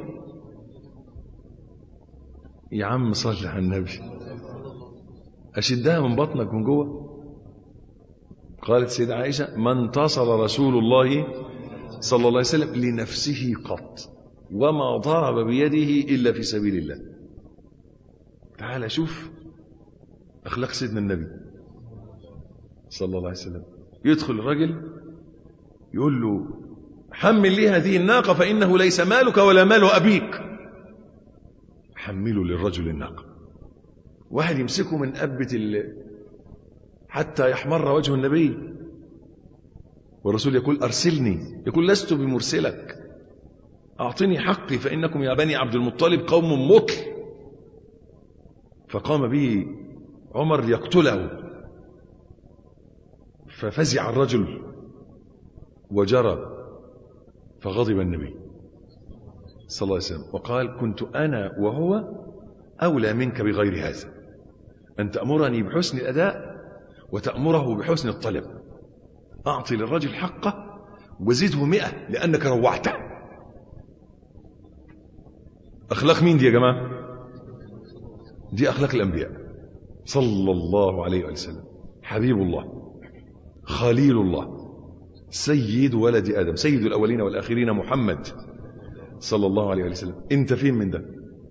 يا عم صل على النبي، أشدها من بطنك من جوه. قالت السيدة عائشة: ما انتصر رسول الله صلى الله عليه وسلم لنفسه قط، وما ضرب بيده إلا في سبيل الله. تعال شوف أخلاق سيدنا النبي صلى الله عليه وسلم. يدخل الرجل يقول له: حمل لي هذه الناقة فإنه ليس مالك ولا مال أبيك. حملوا للرجل الناقة. واحد يمسكه من قبة حتى يحمر وجه النبي، والرسول يقول أرسلني، يقول لست بمرسلك، أعطني حقي فإنكم يا بني عبد المطلب قوم مطل. فقام به عمر يقتله، ففزع الرجل وجرى، فغضب النبي صلى الله عليه وسلم وقال كنت أنا وهو أولى منك بغير هذا، أن تأمرني بحسن الأداء وتأمره بحسن الطلب. أعطي للرجل حقه وزده 100 لأنك روعته. أخلاق مين دي يا جماعة؟ دي أخلاق الأنبياء صلى الله عليه وسلم. حبيب الله، خليل الله، سيد ولد آدم، سيد الأولين والآخرين، محمد صلى الله عليه وسلم. أنت فين من ده؟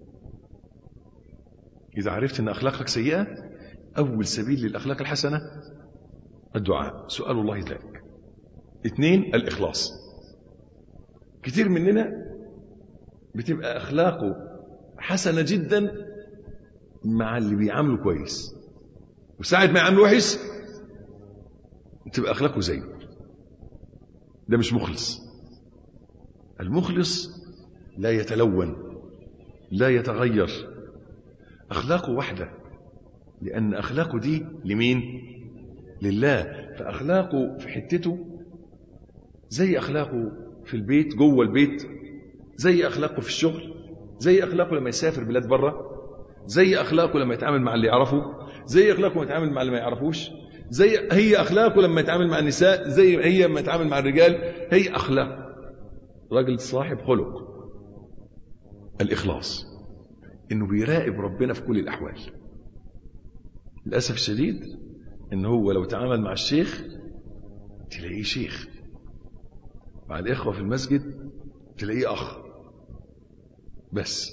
إذا عرفت أن أخلاقك سيئة، أول سبيل للأخلاق الحسنة الدعاء، سؤال الله ذلك. 2 الإخلاص. كتير مننا بتبقى أخلاقه حسنة جدا مع اللي بيعامله كويس، وساعة ما يعامله وحش تبقى أخلاقه زيه. ده مش مخلص. المخلص لا يتلون، لا يتغير، أخلاقه واحدة، لأن أخلاقه دي لمين؟ لله. فأخلاقه في حتته زي أخلاقه في البيت، جوه البيت، زي أخلاقه في الشغل، زي أخلاقه لما يسافر بلاد بره، زي أخلاقه لما يتعامل مع اللي يعرفه، زي أخلاقه لما يتعامل مع اللي ما يعرفوش، هي أخلاقه لما يتعامل مع النساء، زي هي لما يتعامل مع الرجال، هي أخلاق راجل صاحب خلق. الإخلاص إنه بيراقب ربنا في كل الأحوال. للأسف الشديد إنه هو لو تعامل مع الشيخ تلاقيه شيخ، مع الإخوة في المسجد تلاقيه أخ بس،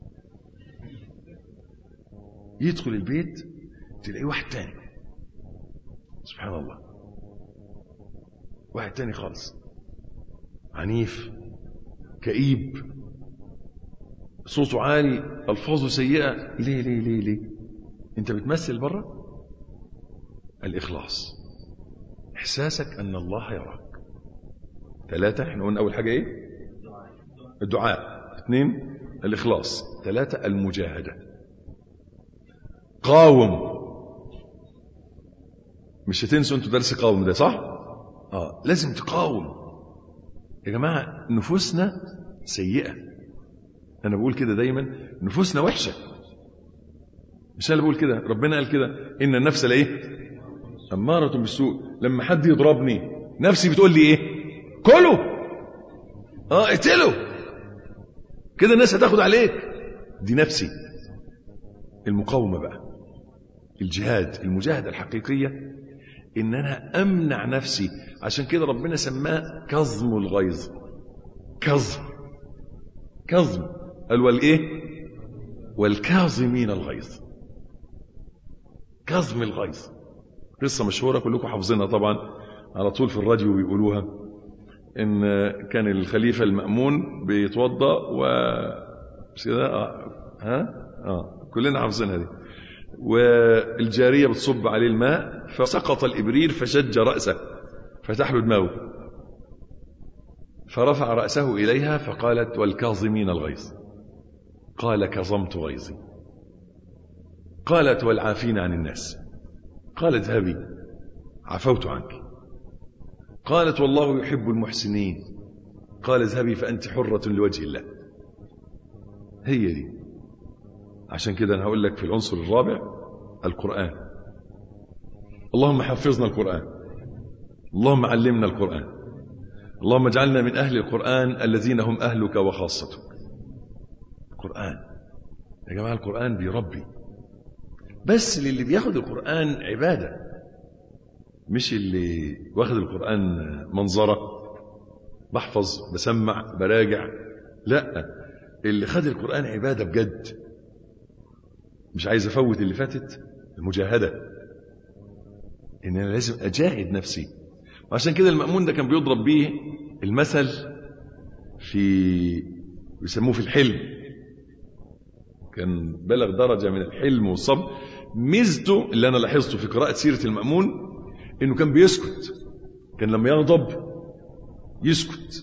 يدخل البيت تلاقيه واحد تاني، سبحان الله، واحد تاني خالص، عنيف، كئيب، صوته عالي، ألفاظه سيئة. ليه ليه ليه ليه؟ أنت بتمثل بره. الإخلاص إحساسك أن الله يراك. 3 احنا قلنا أول حاجة إيه؟ الدعاء. 2 الإخلاص. 3 المجاهدة. قاوم. مش هتنسوا أنتوا درس قاوم ده، صح؟ لازم تقاوم يا جماعة. نفوسنا سيئة، أنا بقول كده دايما، نفوسنا وحشة. مش أنا بقول كده، ربنا قال كده إن النفس لإيه؟ أمارة بالسوء. لما حد يضربني نفسي بتقول لي إيه؟ كله، اقتله، كده الناس هتاخد عليك. دي نفسي. المقاومة بقى، الجهاد، المجاهدة الحقيقية، إن أنا أمنع نفسي. عشان كده ربنا سماه كظم الغيظ. كظم قال والإيه؟ والكاظمين الغيظ. كظم الغيظ قصة مشهورة كلكم حافظينها طبعا، على طول في الراديو بيقولوها، إن كان الخليفة المأمون بيتوضأ مش كده؟ كلنا حافظينها دي. والجارية بتصب عليه الماء، فسقط الإبرير فشج رأسه، فتح له دماغه، فرفع رأسه إليها فقالت والكاظمين الغيظ. قال كظمت غيظي. قالت والعافين عن الناس. قال اذهبي عفوت عنك. قالت والله يحب المحسنين. قال اذهبي فأنت حرة لوجه الله. هي دي. عشان كده أنا هقول لك في العنصر الرابع القرآن. اللهم حفظنا القرآن، اللهم علمنا القرآن، اللهم اجعلنا من أهل القرآن الذين هم أهلك وخاصتك. القرآن يا جماعة، القرآن بيربي، بس للي بياخد القرآن عبادة، مش اللي واخد القرآن منظرة، بحفظ بسمع براجع. لا، اللي خد القرآن عبادة بجد. مش عايز أفوت اللي فاتت، المجاهدة، إن أنا لازم أجاهد نفسي. وعشان كده المأمون ده كان بيضرب بيه المثل، بيسموه في الحلم، كان بلغ درجة من الحلم والصبر. ميزته اللي أنا لاحظته في قراءة سيرة المأمون إنه كان بيسكت. كان لما يغضب يسكت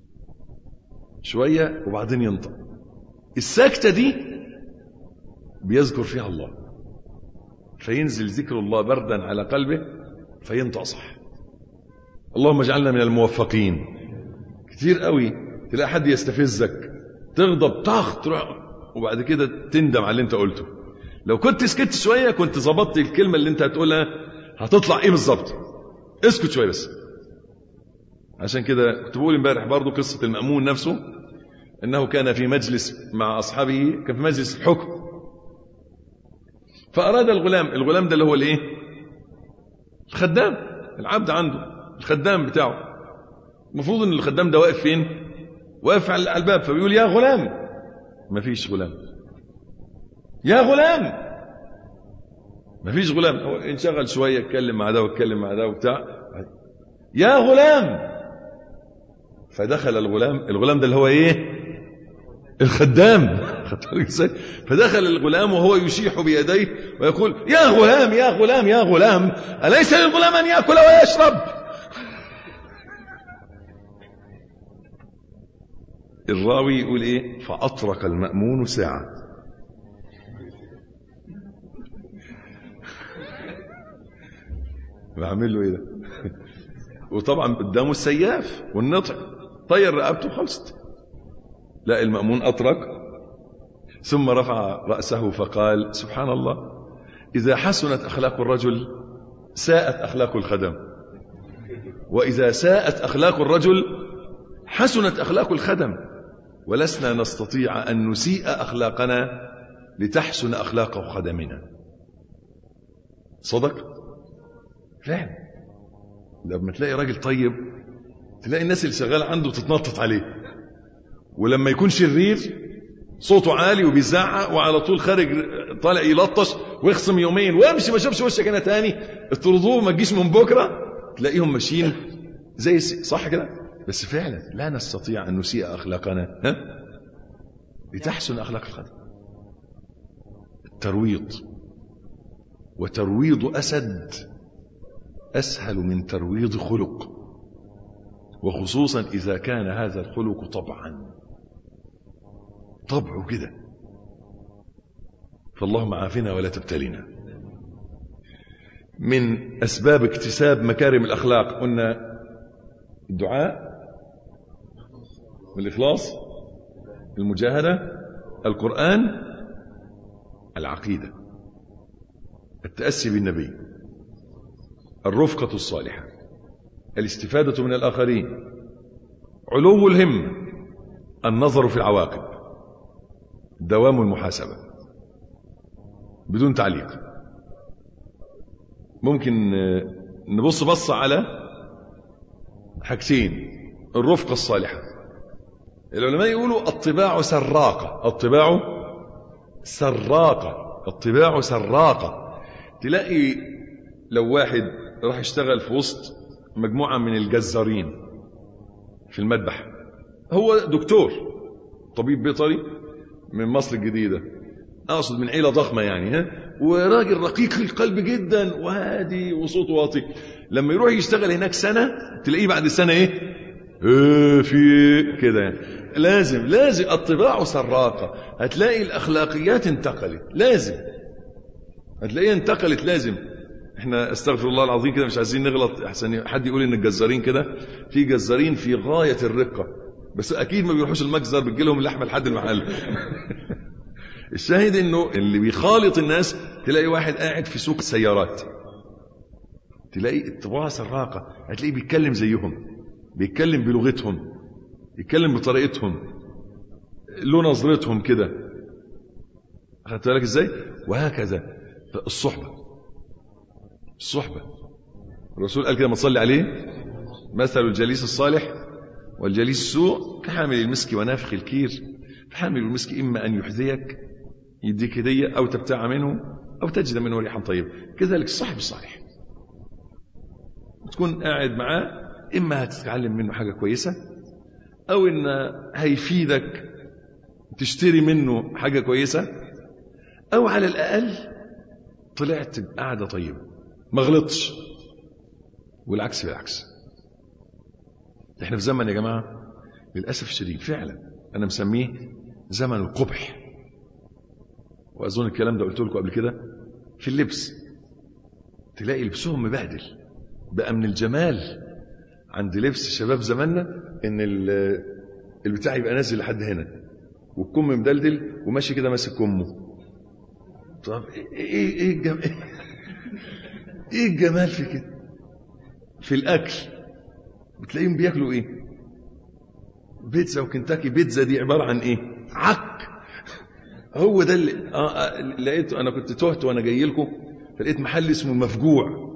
شوية وبعدين ينطق. السكتة دي بيذكر فيها الله، فينزل ذكر الله بردا على قلبه فينطق صح. اللهم اجعلنا من الموفقين. كتير قوي تلاقي حد يستفزك، تغضب تروح وبعد كده تندم على اللي انت قلته. لو كنت سكت شوية كنت ظبطت الكلمة اللي انت هتقولها هتطلع ايه بالظبط. اسكت شوية بس. عشان كده كنت بقول امبارح برضو قصة المأمون نفسه، انه كان في مجلس مع اصحابه، كان في مجلس الحكم، فاراد الغلام ده اللي هو الايه، الخدام، العبد عنده الخدام بتاعه. المفروض ان الخدام ده واقف فين؟ واقف على الباب، فبيقول يا غلام. ما فيش غلام. يا غلام. ما فيش غلام. هو انشغل شويه يتكلم مع ده ويتكلم مع ده وبتاع. يا غلام. فدخل الغلام ده اللي هو ايه، الخدام. فدخل الغلام وهو يشيح بيديه ويقول يا غلام يا غلام يا غلام، أليس للغلام أن يأكل ويشرب؟ الراوي يقول ايه، فأطرق المأمون ساعة. بعمل له ايه ده؟ وطبعا قدامه السياف والنطع، طير رقبته خلصت. لا، المأمون أطرق ثم رفع رأسه فقال سبحان الله، إذا حسنت أخلاق الرجل ساءت أخلاق الخدم، وإذا ساءت أخلاق الرجل حسنت أخلاق الخدم، ولسنا نستطيع أن نسيء أخلاقنا لتحسن أخلاق خدمنا. صدق فعلا. لما تلاقي راجل طيب تلاقي الناس اللي شغال عنده تتنطط عليه، ولما يكون شرير صوته عالي وبيزعق وعلى طول خارج طالع يلطش ويخصم يومين وامشي ما شافش وشك انا تاني، اطردوه ما تجيش من بكره، تلاقيهم ماشيين زي صح كده. بس فعلا لا نستطيع ان نسيء اخلاقنا لتحسن اخلاق الخدم. الترويض، وترويض اسد اسهل من ترويض خلق، وخصوصا اذا كان هذا الخلق طبعه كده. فاللهم عافنا ولا تبتلينا. من أسباب اكتساب مكارم الأخلاق قلنا الدعاء والإخلاص، المجاهدة، القرآن، العقيدة، التأسي بالنبي، الرفقة الصالحة، الاستفادة من الآخرين، علو الهمة، النظر في العواقب، دوام المحاسبة. بدون تعليق. ممكن نبص بصة على حاجتين. الرفقة الصالحة، العلماء يقولوا الطباع سراقة. الطباع سراقة. الطباع سراقة. تلاقي لو واحد راح يشتغل في وسط مجموعة من الجزارين في المذبح، هو دكتور طبيب بيطري من مصر الجديدة، أقصد من عيلة ضخمة يعني، وراجل رقيق القلب جدا وهادي وصوته واطي، لما يروح يشتغل هناك سنة تلاقيه بعد سنة في كده يعني. لازم الطباع سراقة. هتلاقي الأخلاقيات انتقلت، لازم هتلاقيها انتقلت. لازم احنا استغفر الله العظيم كده مش عايزين نغلط احسن حد يقول ان الجزارين كده. في جزارين في غاية الرقة، بس اكيد ما بيروحوش المجزر بتجيلهم اللحمة لحد المحل. الشاهد انه اللي بيخالط الناس، تلاقي واحد قاعد في سوق سيارات، تلاقي الطباع سراقة، هتلاقيه بيتكلم زيهم، بيتكلم بلغتهم، يتكلم بطريقتهم، له نظرتهم كده. خدت بالك ازاي؟ وهكذا الصحبة. الرسول قال كده ما تصلي عليه، مثل الجليس الصالح والجليس السوء كحامل المسك ونافخ الكير. فحامل المسك إما أن يحذيك يديك هدية، أو تبتاع منه، أو تجد منه ريحا طيب. كذلك الصاحب الصالح تكون قاعد معاه، إما هتتعلم منه حاجة كويسة، أو إن هيفيدك تشتري منه حاجة كويسة، أو على الأقل طلعت بقعدة طيبة، ما غلطش، والعكس بالعكس. احنا في زمن يا جماعة للأسف الشديد فعلا أنا مسميه زمن القبح، وأظن الكلام ده قلت لكم قبل كده. في اللبس تلاقي لبسهم مبهدل بقى. من الجمال عند لبس شباب زماننا ان البتاع يبقى نازل لحد هنا والكم مدلدل وماشي كده ماسك كمه. طب ايه الجمال في كده؟ في الاكل بتلاقيهم بياكلوا ايه؟ بيتزا وكنتاكي. بيتزا دي عباره عن ايه؟ عك. هو ده اللي لقيته. انا كنت تهت وانا جاي لكم فلقيت محل اسمه المفجوع.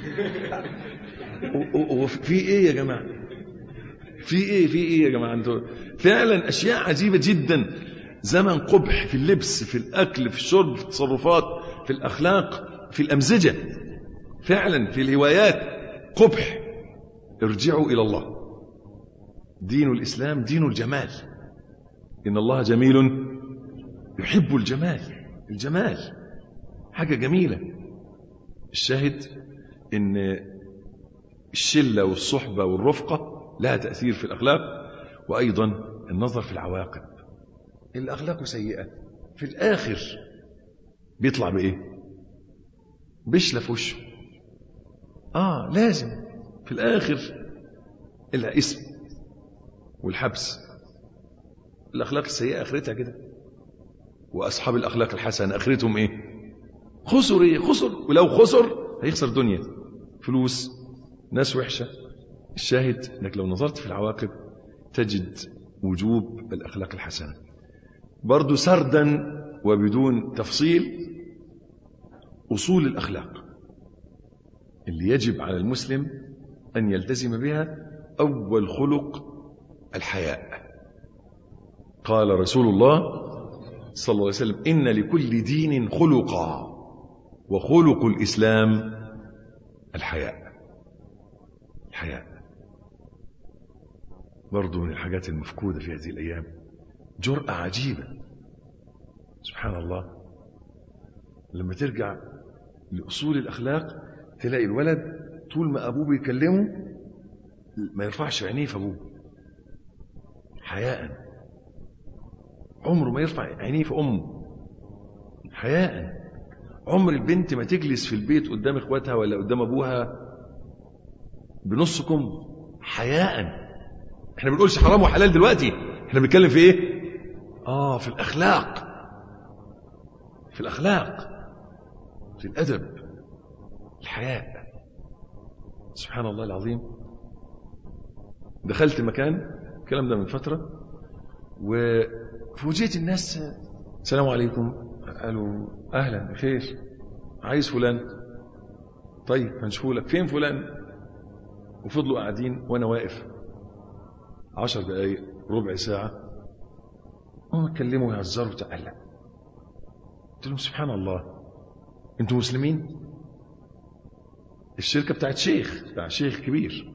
وفي ايه يا جماعه؟ في ايه يا جماعه؟ انتوا فعلا اشياء عجيبه جدا. زمن قبح في اللبس، في الاكل، في الشرب، في التصرفات، في الاخلاق، في الامزجه، فعلا في الهوايات قبح. ارجعوا الى الله. دين الاسلام دين الجمال. ان الله جميل يحب الجمال. الجمال حاجه جميله. الشاهد ان الشله والصحبه والرفقه لها تاثير في الاخلاق، وايضا النظر في العواقب. الاخلاق سيئه في الاخر بيطلع بايه؟ بيشلف وشه. لازم في الاخر الاسم والحبس. الاخلاق السيئه اخرتها كده. واصحاب الاخلاق الحسنه اخرتهم ايه؟ خسر. ايه خسر؟ ولو خسر هيخسر دنيا، فلوس، ناس وحشه. الشاهد انك لو نظرت في العواقب تجد وجوب الاخلاق الحسنه. برضو سردا وبدون تفصيل، اصول الاخلاق اللي يجب على المسلم ان يلتزم بها. اول خلق الحياء. قال رسول الله صلى الله عليه وسلم: ان لكل دين خلقا وخلق الاسلام الحياء. الحياء برضو من الحاجات المفقودة في هذه الأيام. جرأة عجيبة سبحان الله. لما ترجع لأصول الأخلاق تلاقي الولد طول ما أبوه بيكلمه ما يرفعش عينيه في أبوه حياء. عمره ما يرفع عينيه في أمه حياء. عمر البنت ما تجلس في البيت قدام إخواتها ولا قدام أبوها بنصكم حياء. احنا ما بنقولش حرام وحلال دلوقتي، احنا بنتكلم في ايه؟ في الاخلاق، في الاخلاق، في الادب، الحياء. سبحان الله العظيم. دخلت مكان، الكلام ده من فتره، وفوجئت الناس: السلام عليكم. قالوا: اهلا بخير، عايز فلان. طيب هنشوفه لك. فين فلان؟ وفضلوا قاعدين وانا واقف 10 دقايق ربع ساعة، اتكلموا ويهزروا وتقلق. قلت لهم: سبحان الله، انتوا مسلمين؟ الشركة بتاعت شيخ كبير.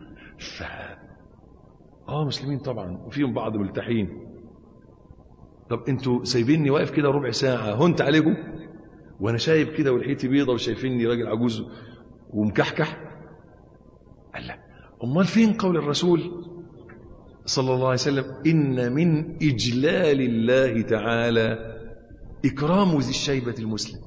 مسلمين طبعا، وفيهم بعض ملتحين. طب انتوا سايبيني واقف كده ربع ساعة هنت عليكم وانا شايب كده ولحيتي بيضة وشايفيني راجل عجوز ومكحكح؟ قال: لا، امال فين قول الرسول صلى الله عليه وسلم: إن من إجلال الله تعالى إكرام ذي الشيبة المسلم.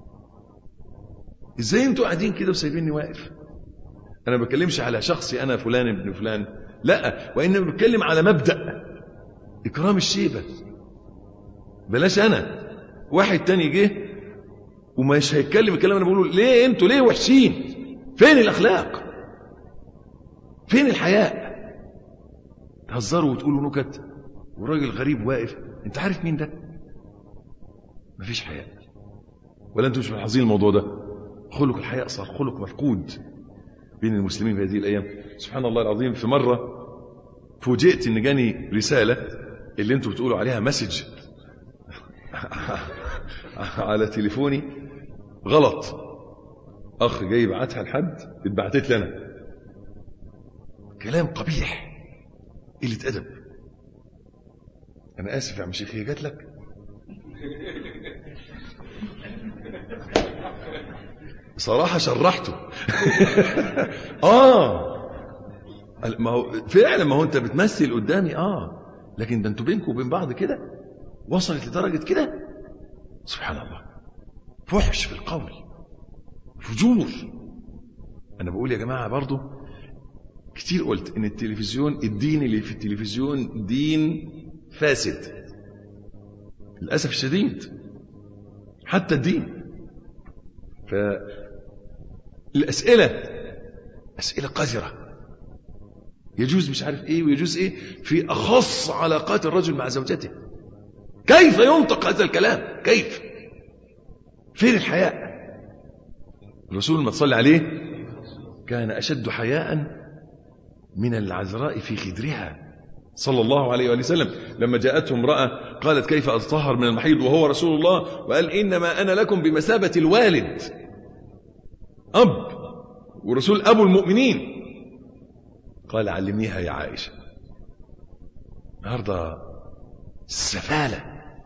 إزاي أنتوا قاعدين كده وسايبيني واقف؟ أنا ما بتكلمش على شخصي أنا فلان ابن فلان، لا، وإنما بتكلم على مبدأ إكرام الشيبة. بلاش أنا، واحد تاني جه ومش هيتكلم الكلام أنا بقوله. ليه أنتوا ليه وحشين؟ فين الأخلاق؟ فين الحياء؟ تهزروا وتقولوا نكت وراجل غريب واقف. انت عارف مين ده؟ مفيش حياء. ولا انتم مش ملاحظين الموضوع ده؟ خلق الحياء صار خلق مفقود بين المسلمين في هذه الايام. سبحان الله العظيم. في مره فوجئت ان جاني رساله اللي انتم بتقولوا عليها مسج على تليفوني غلط. اخ جاي يبعتها لحد، اتبعتت لي انا. كلام قبيح، قلة أدب. أنا آسف يا عم شيخ، هي جات لك؟ صراحة شرحته. ما هو فعلا، ما هو انت بتمثل قدامي لكن ده انتوا بينكم وبين بعض كده وصلت لدرجة كده، سبحان الله، فحش في القول، فجور. انا بقول يا جماعة برضو كتير قلت ان التلفزيون، الدين اللي في التلفزيون دين فاسد للأسف الشديد، حتى الدين. فالأسئلة أسئلة قذرة، يجوز مش عارف ايه ويجوز ايه في أخص علاقات الرجل مع زوجته. كيف ينطق هذا الكلام؟ كيف؟ فين الحياء؟ الرسول ما تصلي عليه كان أشد حياء من العذراء في خدرها صلى الله عليه وآله وسلم. لما جاءته امرأة قالت كيف أتطهر من المحيض وهو رسول الله، وقال إنما أنا لكم بمثابة الوالد، أب ورسول أبو المؤمنين. قال علمنيها يا عائشة. النهارده السفالة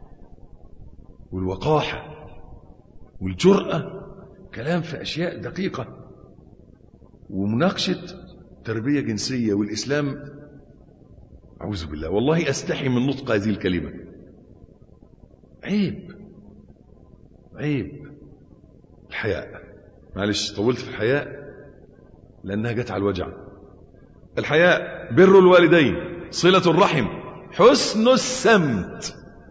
والوقاحة والجرأة كلام في أشياء دقيقة، ومناقشة تربية جنسية والإسلام. أعوذ بالله، والله أستحي من نطق هذه الكلمة. عيب عيب. الحياء، معلش طولت في الحياء لأنها جت على الوجع. الحياء بر الوالدين، صلة الرحم، حسن السمت.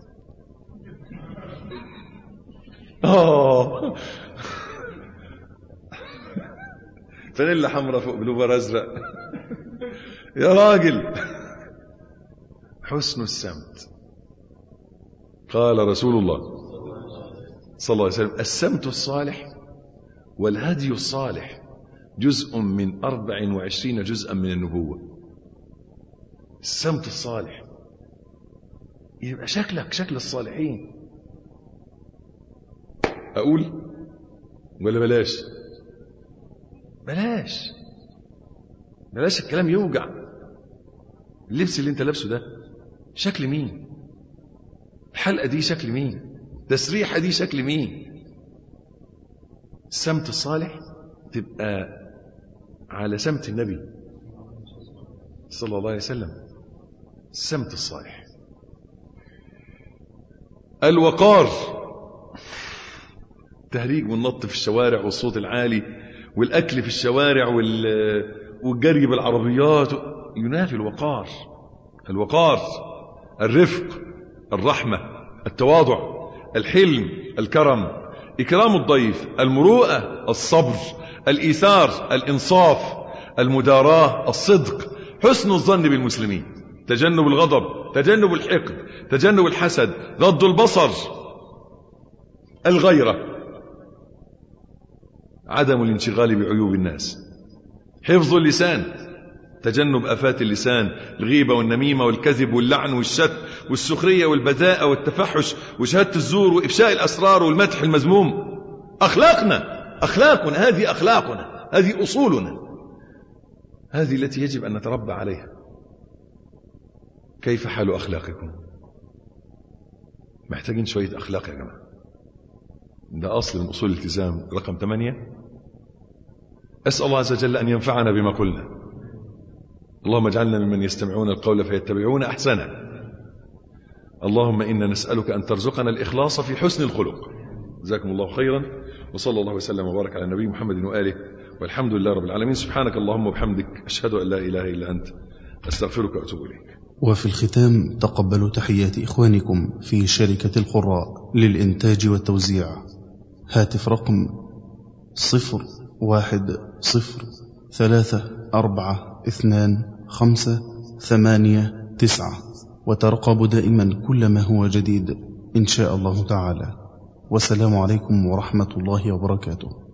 فانيلا حمراء فوق بلوفر ازرق يا راجل. حسن السمت. قال رسول الله صلى الله عليه وسلم السمت الصالح والهدي الصالح جزء من 24 جزءا من النبوة. السمت الصالح يبقى شكلك شكل الصالحين. أقول ولا بلاش؟ بلاش الكلام يوجع. اللبس اللي انت لابسه ده شكل مين؟ الحلقة دي شكل مين؟ تسريحة دي شكل مين؟ السمت الصالح تبقى على سمت النبي صلى الله عليه وسلم. السمت الصالح. الوقار، تهريج والنط في الشوارع والصوت العالي والأكل في الشوارع والجري بالعربيات ينافي الوقار. الوقار الرفق، الرحمة، التواضع، الحلم، الكرم، إكرام الضيف، المروءة، الصبر، الإيثار، الإنصاف، المداراة، الصدق، حسن الظن بالمسلمين، تجنب الغضب، تجنب الحقد، تجنب الحسد، غض البصر، الغيرة، عدم الانشغال بعيوب الناس، حفظ اللسان، تجنب آفات اللسان، الغيبة والنميمة والكذب واللعن والشتم والسخرية والبذاءة والتفحش وشهادة الزور وإفشاء الأسرار والمدح المذموم. أخلاقنا هذه أخلاقنا، هذه أصولنا، هذه التي يجب أن نتربى عليها. كيف حال أخلاقكم؟ محتاجين شوية أخلاق يا جماعة. ده أصل من أصول الالتزام رقم 8. أسأل الله عز وجل أن ينفعنا بما قلنا. اللهم اجعلنا ممن يستمعون القول فيتبعون أحسنه. اللهم إنا نسألك أن ترزقنا الإخلاص في حسن الخلق. جزاكم الله خيرا، وصلى الله وسلم وبارك على النبي محمد وآله، والحمد لله رب العالمين. سبحانك اللهم وبحمدك، أشهد أن لا إله إلا أنت، أستغفرك وأتوب إليك. وفي الختام تقبلوا تحيات إخوانكم في شركة القراء للإنتاج والتوزيع. هاتف رقم 0103425589، وترقبوا دائما كل ما هو جديد إن شاء الله تعالى. والسلام عليكم ورحمة الله وبركاته.